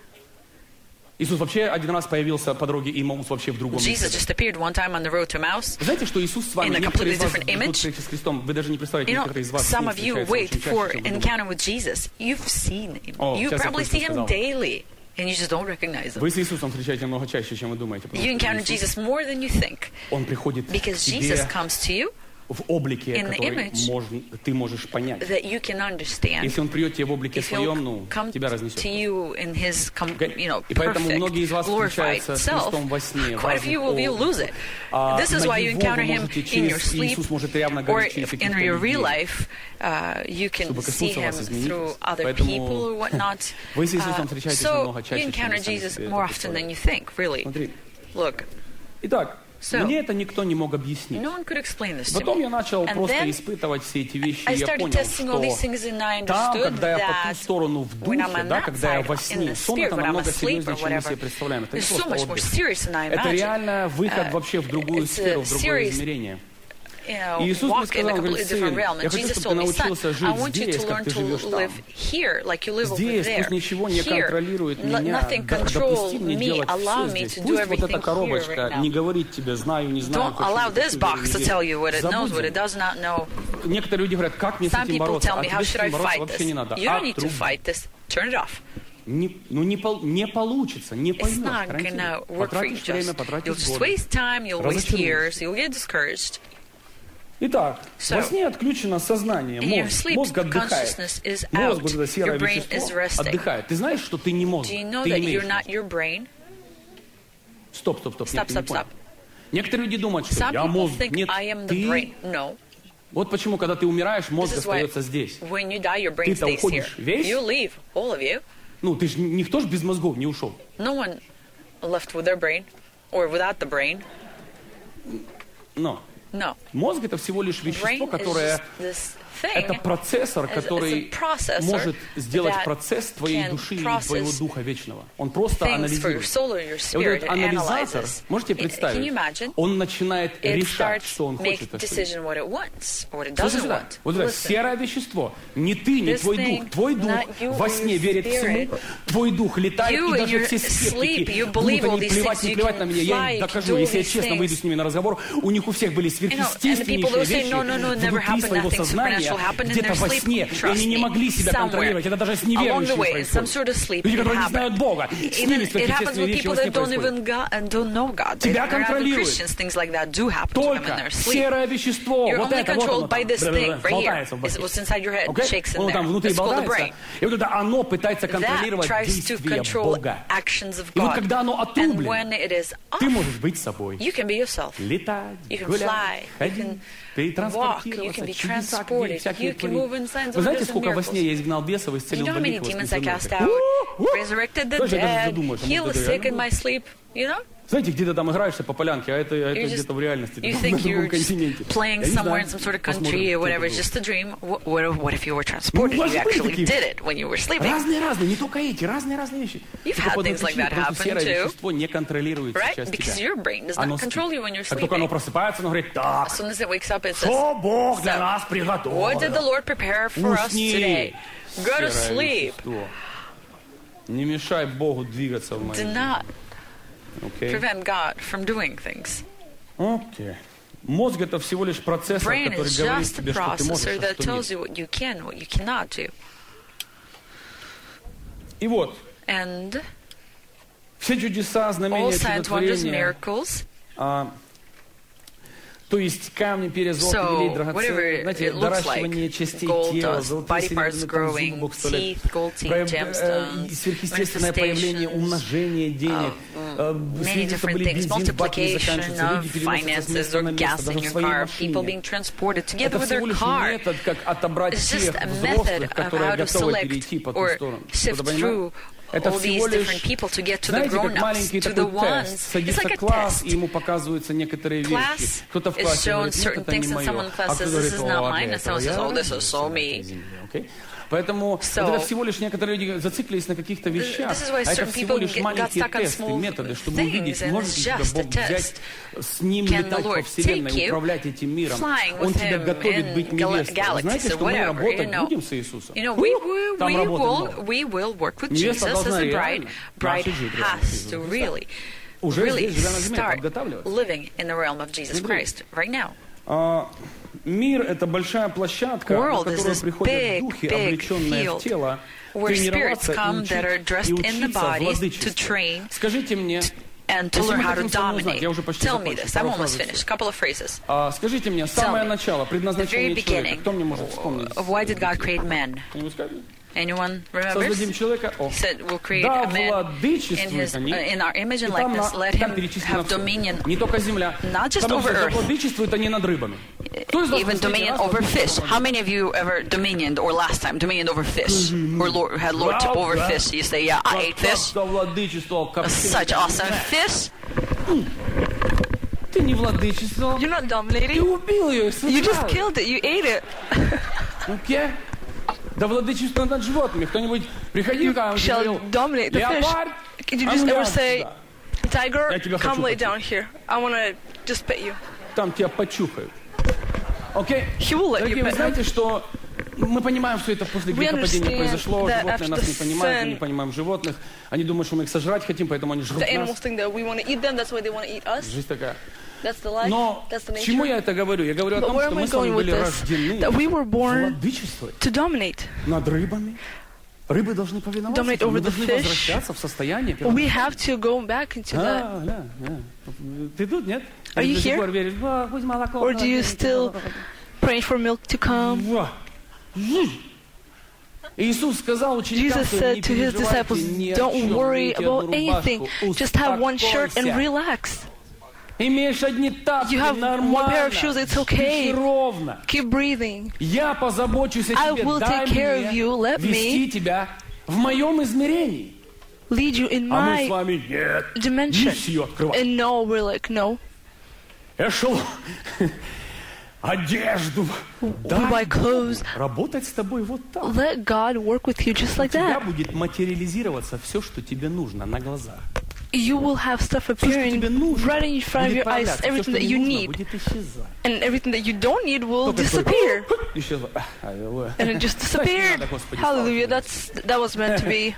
[SPEAKER 3] Иисус вообще один раз появился по дороге Имаус вообще в другом
[SPEAKER 1] Jesus
[SPEAKER 3] месте.
[SPEAKER 1] just appeared one time on the road to Emmaus.
[SPEAKER 3] Знаете, что Иисус с вами,
[SPEAKER 1] In a
[SPEAKER 3] некоторые из
[SPEAKER 1] completely
[SPEAKER 3] вас
[SPEAKER 1] different
[SPEAKER 3] идут
[SPEAKER 1] image.
[SPEAKER 3] встречи с Христом, вы даже не представляете,
[SPEAKER 1] You know,
[SPEAKER 3] некоторые из вас с
[SPEAKER 1] some
[SPEAKER 3] ним
[SPEAKER 1] of you
[SPEAKER 3] встречаются
[SPEAKER 1] wait
[SPEAKER 3] очень
[SPEAKER 1] for
[SPEAKER 3] чаще, чем вы
[SPEAKER 1] an
[SPEAKER 3] думаете.
[SPEAKER 1] encounter with Jesus. You've seen him.
[SPEAKER 3] О,
[SPEAKER 1] You
[SPEAKER 3] сейчас я
[SPEAKER 1] probably
[SPEAKER 3] кое-что
[SPEAKER 1] see him
[SPEAKER 3] сказал.
[SPEAKER 1] daily, and you just don't recognize him.
[SPEAKER 3] Вы с Иисусом встречаете намного чаще, чем вы думаете. потому
[SPEAKER 1] You
[SPEAKER 3] что
[SPEAKER 1] encounter
[SPEAKER 3] Иисус,
[SPEAKER 1] Jesus more than you think,
[SPEAKER 3] Он приходит к
[SPEAKER 1] because
[SPEAKER 3] тебе
[SPEAKER 1] Jesus comes to you
[SPEAKER 3] в облике,
[SPEAKER 1] in the
[SPEAKER 3] который
[SPEAKER 1] image
[SPEAKER 3] ты можешь понять.
[SPEAKER 1] that you can understand.
[SPEAKER 3] Если Он придет тебе в облике
[SPEAKER 1] If
[SPEAKER 3] своем, ну,
[SPEAKER 1] he'll come
[SPEAKER 3] тебя
[SPEAKER 1] to
[SPEAKER 3] разнесет.
[SPEAKER 1] you in his,
[SPEAKER 3] И поэтому многие из вас
[SPEAKER 1] glorified
[SPEAKER 3] встречаются с
[SPEAKER 1] self,
[SPEAKER 3] Христом во сне, в
[SPEAKER 1] quite a few
[SPEAKER 3] разных
[SPEAKER 1] of you lose it. This is why you encounter him in your sleep,
[SPEAKER 3] Иисус может явно
[SPEAKER 1] or
[SPEAKER 3] говорить через
[SPEAKER 1] in
[SPEAKER 3] каких-то
[SPEAKER 1] your real
[SPEAKER 3] людей.
[SPEAKER 1] life, you can
[SPEAKER 3] Чтобы
[SPEAKER 1] see
[SPEAKER 3] коснуться
[SPEAKER 1] him
[SPEAKER 3] вас, изменить
[SPEAKER 1] through
[SPEAKER 3] вас.
[SPEAKER 1] other
[SPEAKER 3] Поэтому
[SPEAKER 1] people or whatnot.
[SPEAKER 3] Вы с Иисусом встречаетесь
[SPEAKER 1] So
[SPEAKER 3] намного чаще,
[SPEAKER 1] you
[SPEAKER 3] чем вы
[SPEAKER 1] encounter
[SPEAKER 3] сами
[SPEAKER 1] Jesus
[SPEAKER 3] себе это
[SPEAKER 1] more often than you think, really.
[SPEAKER 3] Смотри.
[SPEAKER 1] Look,
[SPEAKER 3] Итак,
[SPEAKER 1] So,
[SPEAKER 3] мне это никто не мог объяснить.
[SPEAKER 1] no one could explain this to
[SPEAKER 3] Потом
[SPEAKER 1] me.
[SPEAKER 3] я начал
[SPEAKER 1] And
[SPEAKER 3] просто
[SPEAKER 1] then
[SPEAKER 3] испытывать все эти вещи,
[SPEAKER 1] I
[SPEAKER 3] и я
[SPEAKER 1] started
[SPEAKER 3] понял,
[SPEAKER 1] testing all these things, and I
[SPEAKER 3] там,
[SPEAKER 1] understood
[SPEAKER 3] когда я по
[SPEAKER 1] that
[SPEAKER 3] ту сторону в
[SPEAKER 1] when I'm
[SPEAKER 3] духе,
[SPEAKER 1] on
[SPEAKER 3] да,
[SPEAKER 1] that
[SPEAKER 3] когда я
[SPEAKER 1] side,
[SPEAKER 3] во
[SPEAKER 1] in
[SPEAKER 3] сне,
[SPEAKER 1] the
[SPEAKER 3] сон
[SPEAKER 1] spirit,
[SPEAKER 3] это
[SPEAKER 1] when I'm
[SPEAKER 3] намного
[SPEAKER 1] asleep
[SPEAKER 3] серьезнее,
[SPEAKER 1] or
[SPEAKER 3] чем мы себе
[SPEAKER 1] whatever,
[SPEAKER 3] представляем. Это не
[SPEAKER 1] it's so
[SPEAKER 3] просто
[SPEAKER 1] much more
[SPEAKER 3] отдых.
[SPEAKER 1] serious than I
[SPEAKER 3] Это
[SPEAKER 1] imagined.
[SPEAKER 3] реально выход вообще в другую
[SPEAKER 1] it's a
[SPEAKER 3] сферу, в другое
[SPEAKER 1] serious,
[SPEAKER 3] измерение.
[SPEAKER 1] You
[SPEAKER 3] И
[SPEAKER 1] know,
[SPEAKER 3] Иисус мне
[SPEAKER 1] walk in a
[SPEAKER 3] сказал, он
[SPEAKER 1] completely
[SPEAKER 3] говорит:
[SPEAKER 1] different
[SPEAKER 3] сын,
[SPEAKER 1] realm.
[SPEAKER 3] я
[SPEAKER 1] And
[SPEAKER 3] хочу,
[SPEAKER 1] Jesus
[SPEAKER 3] чтобы ты
[SPEAKER 1] told me,
[SPEAKER 3] научился
[SPEAKER 1] son, I
[SPEAKER 3] жить
[SPEAKER 1] want you
[SPEAKER 3] здесь,
[SPEAKER 1] to
[SPEAKER 3] как
[SPEAKER 1] learn
[SPEAKER 3] ты
[SPEAKER 1] to
[SPEAKER 3] живешь там.
[SPEAKER 1] live here, like you live over
[SPEAKER 3] Здесь
[SPEAKER 1] there.
[SPEAKER 3] пусть ничего не
[SPEAKER 1] Here,
[SPEAKER 3] контролирует меня,
[SPEAKER 1] nothing control
[SPEAKER 3] допусти мне
[SPEAKER 1] me,
[SPEAKER 3] делать
[SPEAKER 1] allow
[SPEAKER 3] все
[SPEAKER 1] me
[SPEAKER 3] здесь.
[SPEAKER 1] to do
[SPEAKER 3] Пусть вот
[SPEAKER 1] everything
[SPEAKER 3] эта
[SPEAKER 1] here
[SPEAKER 3] коробочка
[SPEAKER 1] right now.
[SPEAKER 3] не говорит тебе: знаю, не знаю,
[SPEAKER 1] Don't allow this box to tell you what it knows, what it
[SPEAKER 3] Забудь.
[SPEAKER 1] does not know.
[SPEAKER 3] Некоторые люди говорят: как мне с
[SPEAKER 1] Some
[SPEAKER 3] этим
[SPEAKER 1] people
[SPEAKER 3] бороться?
[SPEAKER 1] tell
[SPEAKER 3] А
[SPEAKER 1] me,
[SPEAKER 3] тебе
[SPEAKER 1] how
[SPEAKER 3] с
[SPEAKER 1] should I
[SPEAKER 3] этим бороться
[SPEAKER 1] fight
[SPEAKER 3] вообще не
[SPEAKER 1] this?
[SPEAKER 3] надо.
[SPEAKER 1] You don't need to fight this. Turn it off.
[SPEAKER 3] Не получится, не
[SPEAKER 1] It's
[SPEAKER 3] поймешь.
[SPEAKER 1] not
[SPEAKER 3] гарантирую.
[SPEAKER 1] gonna work for you.
[SPEAKER 3] Потратишь время,
[SPEAKER 1] You'll
[SPEAKER 3] потратишь
[SPEAKER 1] just
[SPEAKER 3] годы.
[SPEAKER 1] waste time, you'll waste
[SPEAKER 3] Разочаруешься.
[SPEAKER 1] years, you'll get discouraged.
[SPEAKER 3] Итак,
[SPEAKER 1] So,
[SPEAKER 3] во сне отключено сознание,
[SPEAKER 1] in your
[SPEAKER 3] мозг.
[SPEAKER 1] sleep,
[SPEAKER 3] Мозг отдыхает.
[SPEAKER 1] consciousness is
[SPEAKER 3] Мозг,
[SPEAKER 1] out.
[SPEAKER 3] вот это серое
[SPEAKER 1] Your brain is
[SPEAKER 3] вещество,
[SPEAKER 1] resting.
[SPEAKER 3] отдыхает. Ты знаешь, что ты не мозг,
[SPEAKER 1] Do you know
[SPEAKER 3] ты
[SPEAKER 1] that
[SPEAKER 3] имеешь
[SPEAKER 1] you're not
[SPEAKER 3] мозг.
[SPEAKER 1] your brain?
[SPEAKER 3] Стоп. Нет,
[SPEAKER 1] Stop,
[SPEAKER 3] ты не
[SPEAKER 1] stop,
[SPEAKER 3] понял.
[SPEAKER 1] stop.
[SPEAKER 3] Некоторые люди думают, что
[SPEAKER 1] Some
[SPEAKER 3] я
[SPEAKER 1] people
[SPEAKER 3] мозг.
[SPEAKER 1] think
[SPEAKER 3] Нет,
[SPEAKER 1] I am the
[SPEAKER 3] ты...
[SPEAKER 1] brain. No.
[SPEAKER 3] Вот почему, когда ты умираешь, мозг
[SPEAKER 1] This is why
[SPEAKER 3] остается здесь.
[SPEAKER 1] when you die, your brain
[SPEAKER 3] Ты-то
[SPEAKER 1] stays here.
[SPEAKER 3] уходишь весь?
[SPEAKER 1] You leave, all of you.
[SPEAKER 3] Ну, ты же никто ж без мозгов не ушел.
[SPEAKER 1] No one left with their brain or without the brain.
[SPEAKER 3] Но
[SPEAKER 1] No.
[SPEAKER 3] мозг — это всего лишь вещество,
[SPEAKER 1] Brain is
[SPEAKER 3] которое
[SPEAKER 1] just this
[SPEAKER 3] это процессор, который может сделать процесс твоей души и твоего духа вечного. Он просто анализирует. И вот этот анализатор, можете представить, он начинает решать, что он хочет. Слушайте сюда, вот это серое вещество, не ты, не твой дух. Твой дух во сне верит всему, твой дух летает, и даже все скептики будут они плевать на меня. Я им докажу, если я честно выйду с ними на разговор, у них у всех были сверхъестественнейшие вещи внутри своего сознания, где-то во сне, и они не могли себя контролировать. Это даже с неверующими происходит. Люди, которые не знают Бога, с ними сверхъестественные вещи во сне происходят. Тебя контролирует только серое вещество, вот это вот болтается в башке. Он там внутри болтается, и вот это оно пытается контролировать действия Бога. И вот когда оно отрублено, ты можешь быть собой, летать, гулять, ходить, перетранспортироваться, чудеса, всякие творить. Вы знаете, сколько во сне я изгнал бесов и исцелил больных воскресенных? Знаете, где-то там играешься по полянке, а это где-то в реальности, на другом континенте.
[SPEAKER 1] Playing somewhere in some sort of country or whatever, it's just a dream. What if you were transported? You actually did it when you were sleeping.
[SPEAKER 3] Разные, не только эти, разные вещи.
[SPEAKER 1] You've had things like that happen too,
[SPEAKER 3] вещество не контролирует часть
[SPEAKER 1] because
[SPEAKER 3] тебя.
[SPEAKER 1] your brain does not control you when you're
[SPEAKER 3] Как только оно
[SPEAKER 1] sleeping.
[SPEAKER 3] просыпается, оно говорит, так,
[SPEAKER 1] As soon as it wakes up, it says,
[SPEAKER 3] что Бог для нас приготовил?
[SPEAKER 1] what did the Lord prepare for us today? Go to sleep.
[SPEAKER 3] Не мешай Богу двигаться в моей
[SPEAKER 1] Do
[SPEAKER 3] жизни.
[SPEAKER 1] not
[SPEAKER 3] Okay.
[SPEAKER 1] prevent God from doing things.
[SPEAKER 3] Okay. Мозг это всего лишь процессор,
[SPEAKER 1] Brain
[SPEAKER 3] который
[SPEAKER 1] is
[SPEAKER 3] говорит
[SPEAKER 1] just a
[SPEAKER 3] тебе, что ты можешь,
[SPEAKER 1] processor
[SPEAKER 3] а
[SPEAKER 1] that
[SPEAKER 3] что
[SPEAKER 1] tells
[SPEAKER 3] нет.
[SPEAKER 1] you what you can, what you cannot do.
[SPEAKER 3] И вот,
[SPEAKER 1] And
[SPEAKER 3] все чудеса,
[SPEAKER 1] all
[SPEAKER 3] знамения,
[SPEAKER 1] signs, wonders,
[SPEAKER 3] чудотворения,
[SPEAKER 1] miracles,
[SPEAKER 3] то есть камни, перья, золото, елей, драгоценные, знаете, доращивание частей тела, золотые, серебряные, зубы, сверхъестественное появление, умножение денег, свидетельства были бензин в баке не заканчивается, люди переносятся с места на место, даже в своей машине. Это всего лишь метод, как отобрать тех взрослых, которые готовы перейти по ту сторону. Кто-то понимает? Это всего лишь, знаете, как маленький такой тест. Садится класс, и ему показываются некоторые вещи. Кто-то в классе говорит, нет, это не мое. А кто-то говорит, это я. Поэтому вот это всего лишь некоторые люди зациклились на каких-то вещах, а это всего лишь маленькие тесты, методы, чтобы увидеть, может ли тебя Бог взять, с ним летать по вселенной, управлять этим миром. Он тебя готовит быть невестой. Вы знаете, что мы работать будем с Иисусом? Там работать много. Невеста должна реально начать жить рядом. Уже здесь, живя на земле, подготавливаться. Мир — это большая площадка, на которую приходят духи, облеченные в тело, тренироваться и учиться владычеству. Скажите мне,
[SPEAKER 1] and to learn how to dominate. Tell me this. I'm almost finished. Couple of phrases.
[SPEAKER 3] Скажите мне, самое начало, предназначение человека. Кто мне может вспомнить?
[SPEAKER 1] Why did God create men? Anyone remembers? Said we'll create a man in our image and likeness. Let him have dominion, not just over earth, even dominion over fish. How many of you ever dominioned, or last time dominioned over fish, or had lordship over fish? You say, yeah, I ate fish. Such awesome fish.
[SPEAKER 2] You're not dominating. You just killed it. You ate it.
[SPEAKER 3] Okay. Да владычество над животными. Кто-нибудь приходил, когда он говорил, леопард,
[SPEAKER 2] could you just ever say, tiger, come lay down here. I want to just pet you.
[SPEAKER 3] Там тебя почухают. Окей?
[SPEAKER 2] Дорогие,
[SPEAKER 3] вы знаете, что мы понимаем, что это после грехопадения произошло. Животные нас не понимают, мы не понимаем животных. Они думают, что мы их сожрать хотим, поэтому они жрут нас. Жизнь такая. Но к чему я это говорю? Я говорю о том, что мы с вами были рождены владычествовать над рыбами. Рыбы должны повиноваться. Мы должны возвращаться в состояние. Ты тут, нет?
[SPEAKER 2] Are you here? Or do you still pray for milk to come?
[SPEAKER 3] Jesus
[SPEAKER 2] said to his disciples, don't worry about anything. Just have one shirt and relax. You have one pair of shoes, it's okay. Keep breathing. I will take care of you. Let me lead you in my dimension. And no, we're like, no.
[SPEAKER 3] одежду.
[SPEAKER 2] We buy clothes.
[SPEAKER 3] Работать с тобой вот так.
[SPEAKER 2] Let God work with you just like
[SPEAKER 3] У тебя
[SPEAKER 2] that.
[SPEAKER 3] будет материализироваться все, что тебе нужно на глазах.
[SPEAKER 2] You will have stuff appearing right in front of your eyes. Everything that you need. And everything that you don't need will disappear. And it just disappeared. Hallelujah. That was meant to be.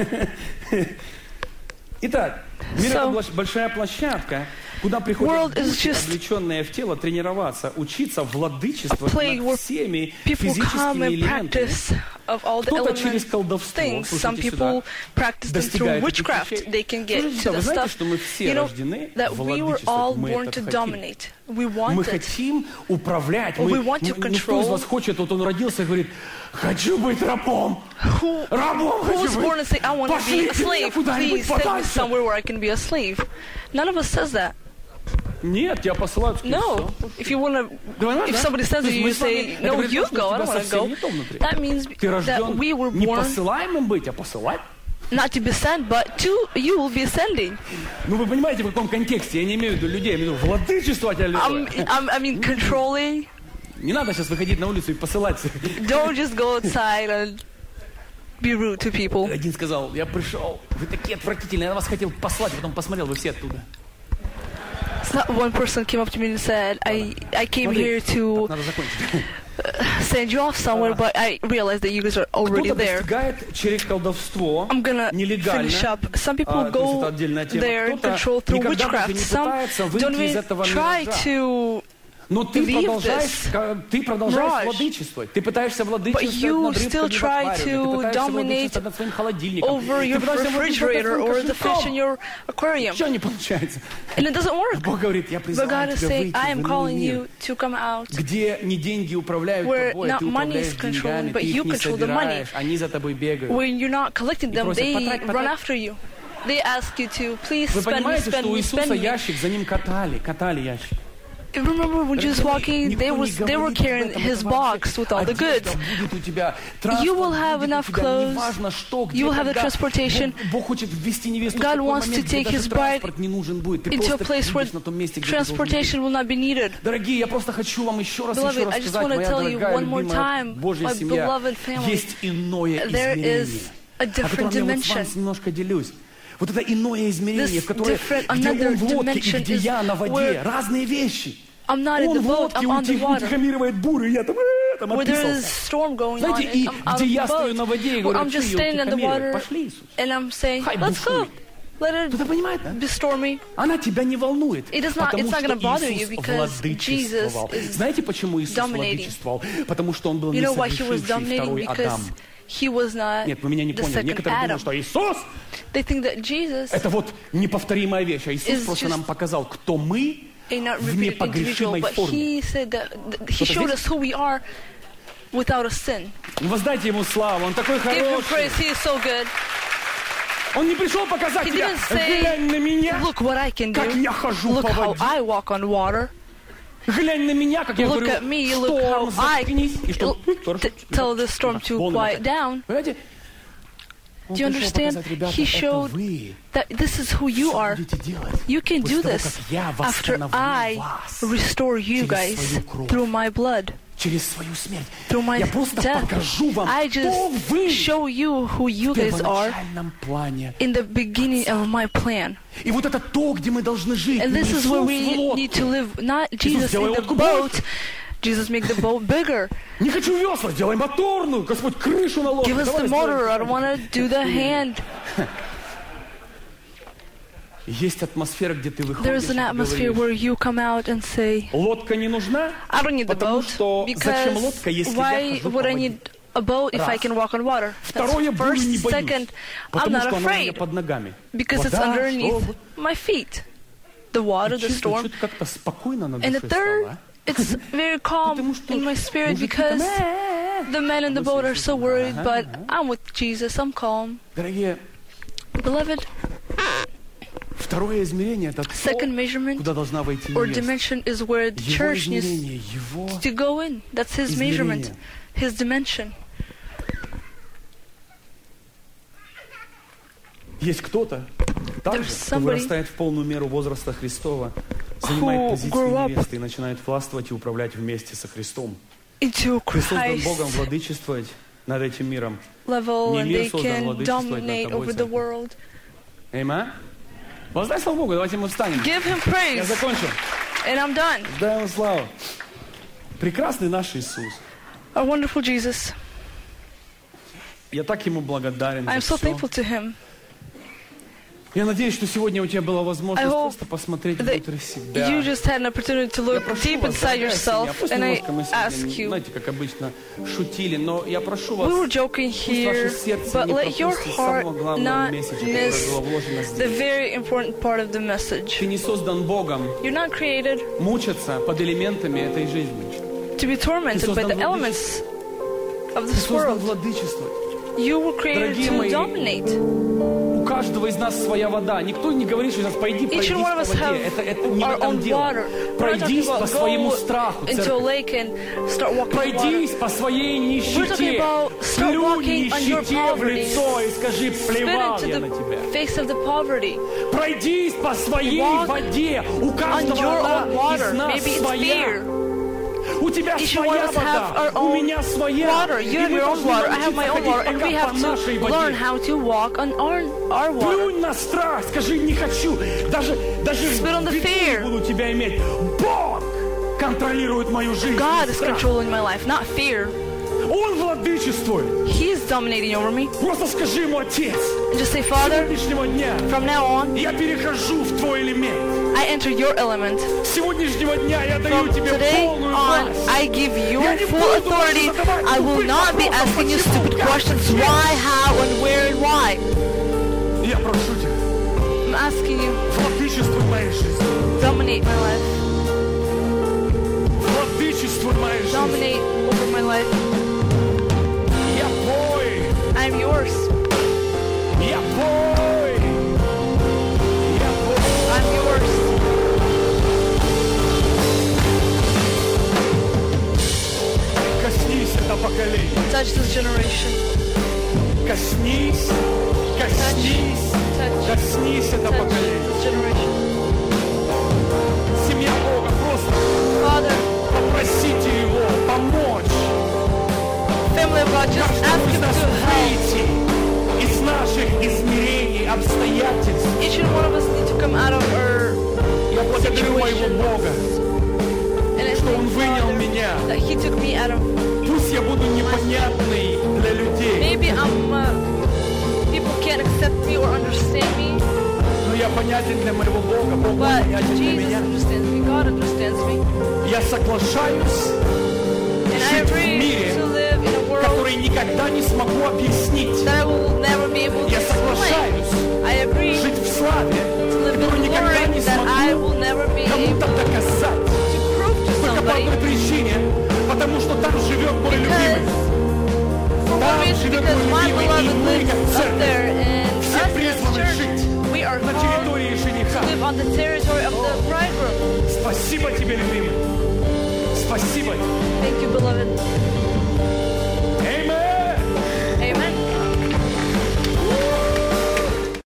[SPEAKER 3] Итак, мир это большая площадка, куда приходят души, облеченные в тело, тренироваться, учиться владычествовать над всеми физическими элементами. Кто-то через колдовство, слушайте сюда, достигает этих вещей. Вы знаете, что мы все рождены владычествовать, мы это хотим. Мы хотим управлять. Никто из вас хочет, вот он родился и говорит, хочу быть рабом. Рабом хочу быть. Пошлите меня куда-нибудь подальше.
[SPEAKER 2] None of us says that.
[SPEAKER 3] Нет, тебя посылают.
[SPEAKER 2] No. If somebody says to you, you say, no, you go, I don't want to go. That means that we were
[SPEAKER 3] born... Не посылаемым быть, а посылать.
[SPEAKER 2] Not to be sent, but you will be sending.
[SPEAKER 3] Ну вы понимаете, в каком контексте? Я не имею в виду людей, я имею в виду владычествовать.
[SPEAKER 2] I mean controlling.
[SPEAKER 3] Не надо сейчас выходить на улицу и посылать.
[SPEAKER 2] Don't just go outside and be rude to people.
[SPEAKER 3] Один сказал, я пришел, вы такие отвратительные, я вас хотел послать, потом посмотрел, вы все оттуда.
[SPEAKER 2] One person came up to me and said, I came here to send you off somewhere, but I realized that you guys are already there. I'm gonna finish up. Some people go there and control through witchcraft. Some don't even try to
[SPEAKER 3] Но ты продолжаешь владычествовать. Ты пытаешься владычествовать над рыбкой в аквариуме. Ты пытаешься владычествовать над своим холодильником.
[SPEAKER 2] Over your refrigerator or the fish in your aquarium.
[SPEAKER 3] Ничего не получается.
[SPEAKER 2] And it doesn't work.
[SPEAKER 3] Бог говорит, я призываю тебя выйти
[SPEAKER 2] I am
[SPEAKER 3] в
[SPEAKER 2] calling
[SPEAKER 3] иной
[SPEAKER 2] you to come out.
[SPEAKER 3] Где не деньги управляют тобой, ты управляешь деньгами, ты их не собираешь, они за тобой бегают.
[SPEAKER 2] When you're not collecting them, they run after you. They ask you to, please spend me, spend me, spend me. Вы
[SPEAKER 3] понимаете, что у Иисуса ящик, за ним катали ящик.
[SPEAKER 2] Remember when Jesus was walking, they were carrying his box with all the goods. You will have enough clothes. You will have the transportation. God wants to take his bride into a place where transportation will not be needed. Beloved, I just want to tell you one more time, my beloved family, there is a different dimension.
[SPEAKER 3] Вот это иное измерение, где он в лодке и где я на воде. Разные вещи.
[SPEAKER 2] Он в лодке,
[SPEAKER 3] утихомиривает бурю, я там отписался. Знаете, и где я стою на воде и говорю, что ее утихомиривает. Пошли, Иисус. Хай бушуй. Кто-то понимает, да? Она тебя не волнует, потому что Иисус владычествовал. Знаете, почему Иисус владычествовал? Потому что Он был несогрешивший второй Адам. Нет, вы меня не поняли. Некоторые думают, что Иисус это вот неповторимая вещь. А Иисус просто нам показал, кто мы в непогрешимой форме. Воздайте Ему славу, Он такой хороший. Он не пришел показать тебе, глянь на меня, как я хожу по воде. Глянь на меня, как я говорю, шторм, заткнись. И что?
[SPEAKER 2] Tell the storm to quiet down. Do you understand? He showed that this is who you are. You can do this after I restore you guys through my blood. Through my death. I just show you who you guys are in the beginning of my plan. And this is where we need to live, not Jesus in the boat. Jesus make the boat bigger.
[SPEAKER 3] Не хочу весла, сделай моторную, Господь, крышу на лодку.
[SPEAKER 2] Give us the motor, I don't want to do the hand.
[SPEAKER 3] Есть атмосфера, где ты выходишь.
[SPEAKER 2] There's an atmosphere where you come out and say,
[SPEAKER 3] лодка не нужна,
[SPEAKER 2] I don't need the boat,
[SPEAKER 3] зачем лодка, если
[SPEAKER 2] why would I need a boat if I can walk on water?
[SPEAKER 3] Второе, бурю не боюсь,
[SPEAKER 2] second, I'm not afraid, because it's underneath my feet. The water, the storm. And the third, it's very calm in my spirit because the men in the boat are so worried, but I'm with Jesus, I'm calm. Beloved, second measurement or dimension is where the church needs to go in. That's his measurement, his dimension.
[SPEAKER 3] Есть кто-то также, кто вырастает в полную меру возраста Христова, занимает позицию невесты и начинает властвовать и управлять вместе со Христом.
[SPEAKER 2] Into
[SPEAKER 3] Христос создан Богом владычествовать над этим миром.
[SPEAKER 2] Level,
[SPEAKER 3] Не
[SPEAKER 2] and
[SPEAKER 3] мир
[SPEAKER 2] they
[SPEAKER 3] создан
[SPEAKER 2] can
[SPEAKER 3] владычествовать над
[SPEAKER 2] dominate
[SPEAKER 3] тобой,
[SPEAKER 2] over the
[SPEAKER 3] церковь.
[SPEAKER 2] world.
[SPEAKER 3] Amen? Воздай славу Богу, давайте мы встанем.
[SPEAKER 2] Give him
[SPEAKER 3] Я
[SPEAKER 2] praise,
[SPEAKER 3] закончу.
[SPEAKER 2] and I'm done.
[SPEAKER 3] Дай ему славу. Прекрасный наш Иисус.
[SPEAKER 2] Our wonderful Jesus.
[SPEAKER 3] Я так Ему благодарен
[SPEAKER 2] I'm
[SPEAKER 3] за
[SPEAKER 2] so
[SPEAKER 3] все.
[SPEAKER 2] thankful to him.
[SPEAKER 3] Я надеюсь, что сегодня у тебя была
[SPEAKER 2] I
[SPEAKER 3] возможность
[SPEAKER 2] hope
[SPEAKER 3] просто посмотреть
[SPEAKER 2] that
[SPEAKER 3] внутрь себя.
[SPEAKER 2] you just had an opportunity to
[SPEAKER 3] Я
[SPEAKER 2] look
[SPEAKER 3] прошу
[SPEAKER 2] deep
[SPEAKER 3] вас,
[SPEAKER 2] inside
[SPEAKER 3] дорогая семья,
[SPEAKER 2] yourself,
[SPEAKER 3] пусть
[SPEAKER 2] and I
[SPEAKER 3] немножко мы
[SPEAKER 2] ask
[SPEAKER 3] сегодня,
[SPEAKER 2] you.
[SPEAKER 3] знаете, как обычно, шутили, но я прошу вас,
[SPEAKER 2] We were joking
[SPEAKER 3] пусть ваше
[SPEAKER 2] here,
[SPEAKER 3] сердце
[SPEAKER 2] but
[SPEAKER 3] не
[SPEAKER 2] let your
[SPEAKER 3] пропустит
[SPEAKER 2] heart
[SPEAKER 3] самого главного
[SPEAKER 2] not
[SPEAKER 3] месседжа,
[SPEAKER 2] miss
[SPEAKER 3] которое было вложено
[SPEAKER 2] the
[SPEAKER 3] здесь.
[SPEAKER 2] very important part of the message.
[SPEAKER 3] Ты не создан Богом
[SPEAKER 2] You're not created
[SPEAKER 3] мучаться под элементами этой жизни.
[SPEAKER 2] to be tormented by the elements of
[SPEAKER 3] Ты
[SPEAKER 2] this
[SPEAKER 3] создан
[SPEAKER 2] world.
[SPEAKER 3] владычествовать.
[SPEAKER 2] You were created
[SPEAKER 3] Дорогие
[SPEAKER 2] to
[SPEAKER 3] мои,
[SPEAKER 2] dominate.
[SPEAKER 3] У каждого из нас своя вода. Никто не говорит, что сейчас пойди,
[SPEAKER 2] Each
[SPEAKER 3] пройдись
[SPEAKER 2] and one
[SPEAKER 3] по
[SPEAKER 2] of us
[SPEAKER 3] воде.
[SPEAKER 2] have
[SPEAKER 3] Это не в
[SPEAKER 2] our
[SPEAKER 3] этом
[SPEAKER 2] own
[SPEAKER 3] дело.
[SPEAKER 2] water. We're not talking
[SPEAKER 3] Пройдись по
[SPEAKER 2] about
[SPEAKER 3] своему
[SPEAKER 2] go
[SPEAKER 3] страху,
[SPEAKER 2] into a
[SPEAKER 3] церковь.
[SPEAKER 2] lake and start walking on water.
[SPEAKER 3] Пройдись по своей
[SPEAKER 2] We're talking
[SPEAKER 3] нищете.
[SPEAKER 2] about start
[SPEAKER 3] Плюнь
[SPEAKER 2] walking on your
[SPEAKER 3] нищете в
[SPEAKER 2] poverty.
[SPEAKER 3] лицо и скажи,
[SPEAKER 2] Spit
[SPEAKER 3] плевал
[SPEAKER 2] into
[SPEAKER 3] я на тебя.
[SPEAKER 2] the face of the poverty.
[SPEAKER 3] Пройдись по своей
[SPEAKER 2] Walk
[SPEAKER 3] воде. У
[SPEAKER 2] On
[SPEAKER 3] каждого
[SPEAKER 2] your
[SPEAKER 3] она
[SPEAKER 2] own water.
[SPEAKER 3] из нас
[SPEAKER 2] Maybe it's
[SPEAKER 3] своя.
[SPEAKER 2] fear.
[SPEAKER 3] У тебя
[SPEAKER 2] Each one
[SPEAKER 3] своя
[SPEAKER 2] of us have
[SPEAKER 3] вода,
[SPEAKER 2] our
[SPEAKER 3] у
[SPEAKER 2] own
[SPEAKER 3] меня своя.
[SPEAKER 2] water. You
[SPEAKER 3] И
[SPEAKER 2] have
[SPEAKER 3] мы
[SPEAKER 2] your own
[SPEAKER 3] должны
[SPEAKER 2] water. I have my own
[SPEAKER 3] научиться
[SPEAKER 2] water, and we
[SPEAKER 3] ходить
[SPEAKER 2] have
[SPEAKER 3] пока по
[SPEAKER 2] to
[SPEAKER 3] нашей воде.
[SPEAKER 2] learn how to walk on our water.
[SPEAKER 3] Плюнь на страх, скажи, не хочу. Даже
[SPEAKER 2] Spit on the
[SPEAKER 3] в
[SPEAKER 2] fear.
[SPEAKER 3] буду тебя иметь. Бог контролирует мою жизнь.
[SPEAKER 2] God
[SPEAKER 3] не
[SPEAKER 2] is
[SPEAKER 3] страх.
[SPEAKER 2] controlling my life, not fear.
[SPEAKER 3] Он владычествует.
[SPEAKER 2] He is dominating over me.
[SPEAKER 3] Просто скажи ему, Отец,
[SPEAKER 2] And just say,
[SPEAKER 3] с
[SPEAKER 2] Father,
[SPEAKER 3] сегодняшнего дня
[SPEAKER 2] from now on,
[SPEAKER 3] я перехожу в Твой элемент.
[SPEAKER 2] I enter your element.
[SPEAKER 3] С сегодняшнего дня я даю
[SPEAKER 2] From
[SPEAKER 3] Тебе
[SPEAKER 2] today
[SPEAKER 3] полную
[SPEAKER 2] on,
[SPEAKER 3] власть.
[SPEAKER 2] I give you
[SPEAKER 3] Я не
[SPEAKER 2] full
[SPEAKER 3] буду
[SPEAKER 2] authority.
[SPEAKER 3] больше задавать
[SPEAKER 2] I will
[SPEAKER 3] тупых
[SPEAKER 2] not be
[SPEAKER 3] вопросов,
[SPEAKER 2] asking you
[SPEAKER 3] почему,
[SPEAKER 2] stupid
[SPEAKER 3] как,
[SPEAKER 2] questions.
[SPEAKER 3] зачем.
[SPEAKER 2] Why, how, and where, and why.
[SPEAKER 3] Я прошу Тебя,
[SPEAKER 2] I'm asking you,
[SPEAKER 3] владычествуй моей жизнью.
[SPEAKER 2] dominate my life.
[SPEAKER 3] Владычествуй моей жизнью.
[SPEAKER 2] Dominate over my life.
[SPEAKER 3] Я Твой.
[SPEAKER 2] I'm yours.
[SPEAKER 3] Я Твой. Я Твой.
[SPEAKER 2] I'm yours.
[SPEAKER 3] Коснись это поколение.
[SPEAKER 2] Touch this generation.
[SPEAKER 3] Коснись, коснись,
[SPEAKER 2] Touch.
[SPEAKER 3] коснись это
[SPEAKER 2] Touch
[SPEAKER 3] поколение.
[SPEAKER 2] this generation.
[SPEAKER 3] Семья Бога, просто
[SPEAKER 2] Father,
[SPEAKER 3] попросите Его помочь.
[SPEAKER 2] family of God, just ask
[SPEAKER 3] Каждому из
[SPEAKER 2] Him
[SPEAKER 3] нас
[SPEAKER 2] to help.
[SPEAKER 3] выйти из наших измерений, обстоятельств.
[SPEAKER 2] Each and one of us need to come out of our
[SPEAKER 3] Я благодарю моего
[SPEAKER 2] situation.
[SPEAKER 3] Бога,
[SPEAKER 2] And I
[SPEAKER 3] что Он
[SPEAKER 2] thank
[SPEAKER 3] вынял
[SPEAKER 2] Father
[SPEAKER 3] меня.
[SPEAKER 2] that He took me out of.
[SPEAKER 3] Пусть я буду непонятный для людей,
[SPEAKER 2] Maybe people can't accept me or understand me,
[SPEAKER 3] но я понятен для моего Бога. Бог
[SPEAKER 2] but
[SPEAKER 3] понятен для
[SPEAKER 2] Jesus
[SPEAKER 3] меня.
[SPEAKER 2] understands me. God understands me,
[SPEAKER 3] Я соглашаюсь
[SPEAKER 2] and I
[SPEAKER 3] жить в
[SPEAKER 2] agree
[SPEAKER 3] мире,
[SPEAKER 2] to live in a world
[SPEAKER 3] который никогда не смогу объяснить.
[SPEAKER 2] that I will never be able to
[SPEAKER 3] Я
[SPEAKER 2] explain.
[SPEAKER 3] соглашаюсь
[SPEAKER 2] I agree
[SPEAKER 3] жить в славе,
[SPEAKER 2] to live
[SPEAKER 3] которую
[SPEAKER 2] in
[SPEAKER 3] никогда
[SPEAKER 2] glory
[SPEAKER 3] не
[SPEAKER 2] that I
[SPEAKER 3] смогу
[SPEAKER 2] will never be able
[SPEAKER 3] кому-то доказать.
[SPEAKER 2] to prove to
[SPEAKER 3] Только по
[SPEAKER 2] somebody.
[SPEAKER 3] одной причине, потому что там живет мой любимый.
[SPEAKER 2] For
[SPEAKER 3] Там
[SPEAKER 2] one reason,
[SPEAKER 3] живет
[SPEAKER 2] because
[SPEAKER 3] мой
[SPEAKER 2] my
[SPEAKER 3] любимый, и
[SPEAKER 2] beloved
[SPEAKER 3] мы,
[SPEAKER 2] lives
[SPEAKER 3] как
[SPEAKER 2] up
[SPEAKER 3] церковь,
[SPEAKER 2] there, and
[SPEAKER 3] все
[SPEAKER 2] us as
[SPEAKER 3] призваны
[SPEAKER 2] church,
[SPEAKER 3] жить
[SPEAKER 2] we are
[SPEAKER 3] на
[SPEAKER 2] called
[SPEAKER 3] территории жениха.
[SPEAKER 2] to live on the territory of the bridegroom.
[SPEAKER 3] Спасибо тебе, любимый.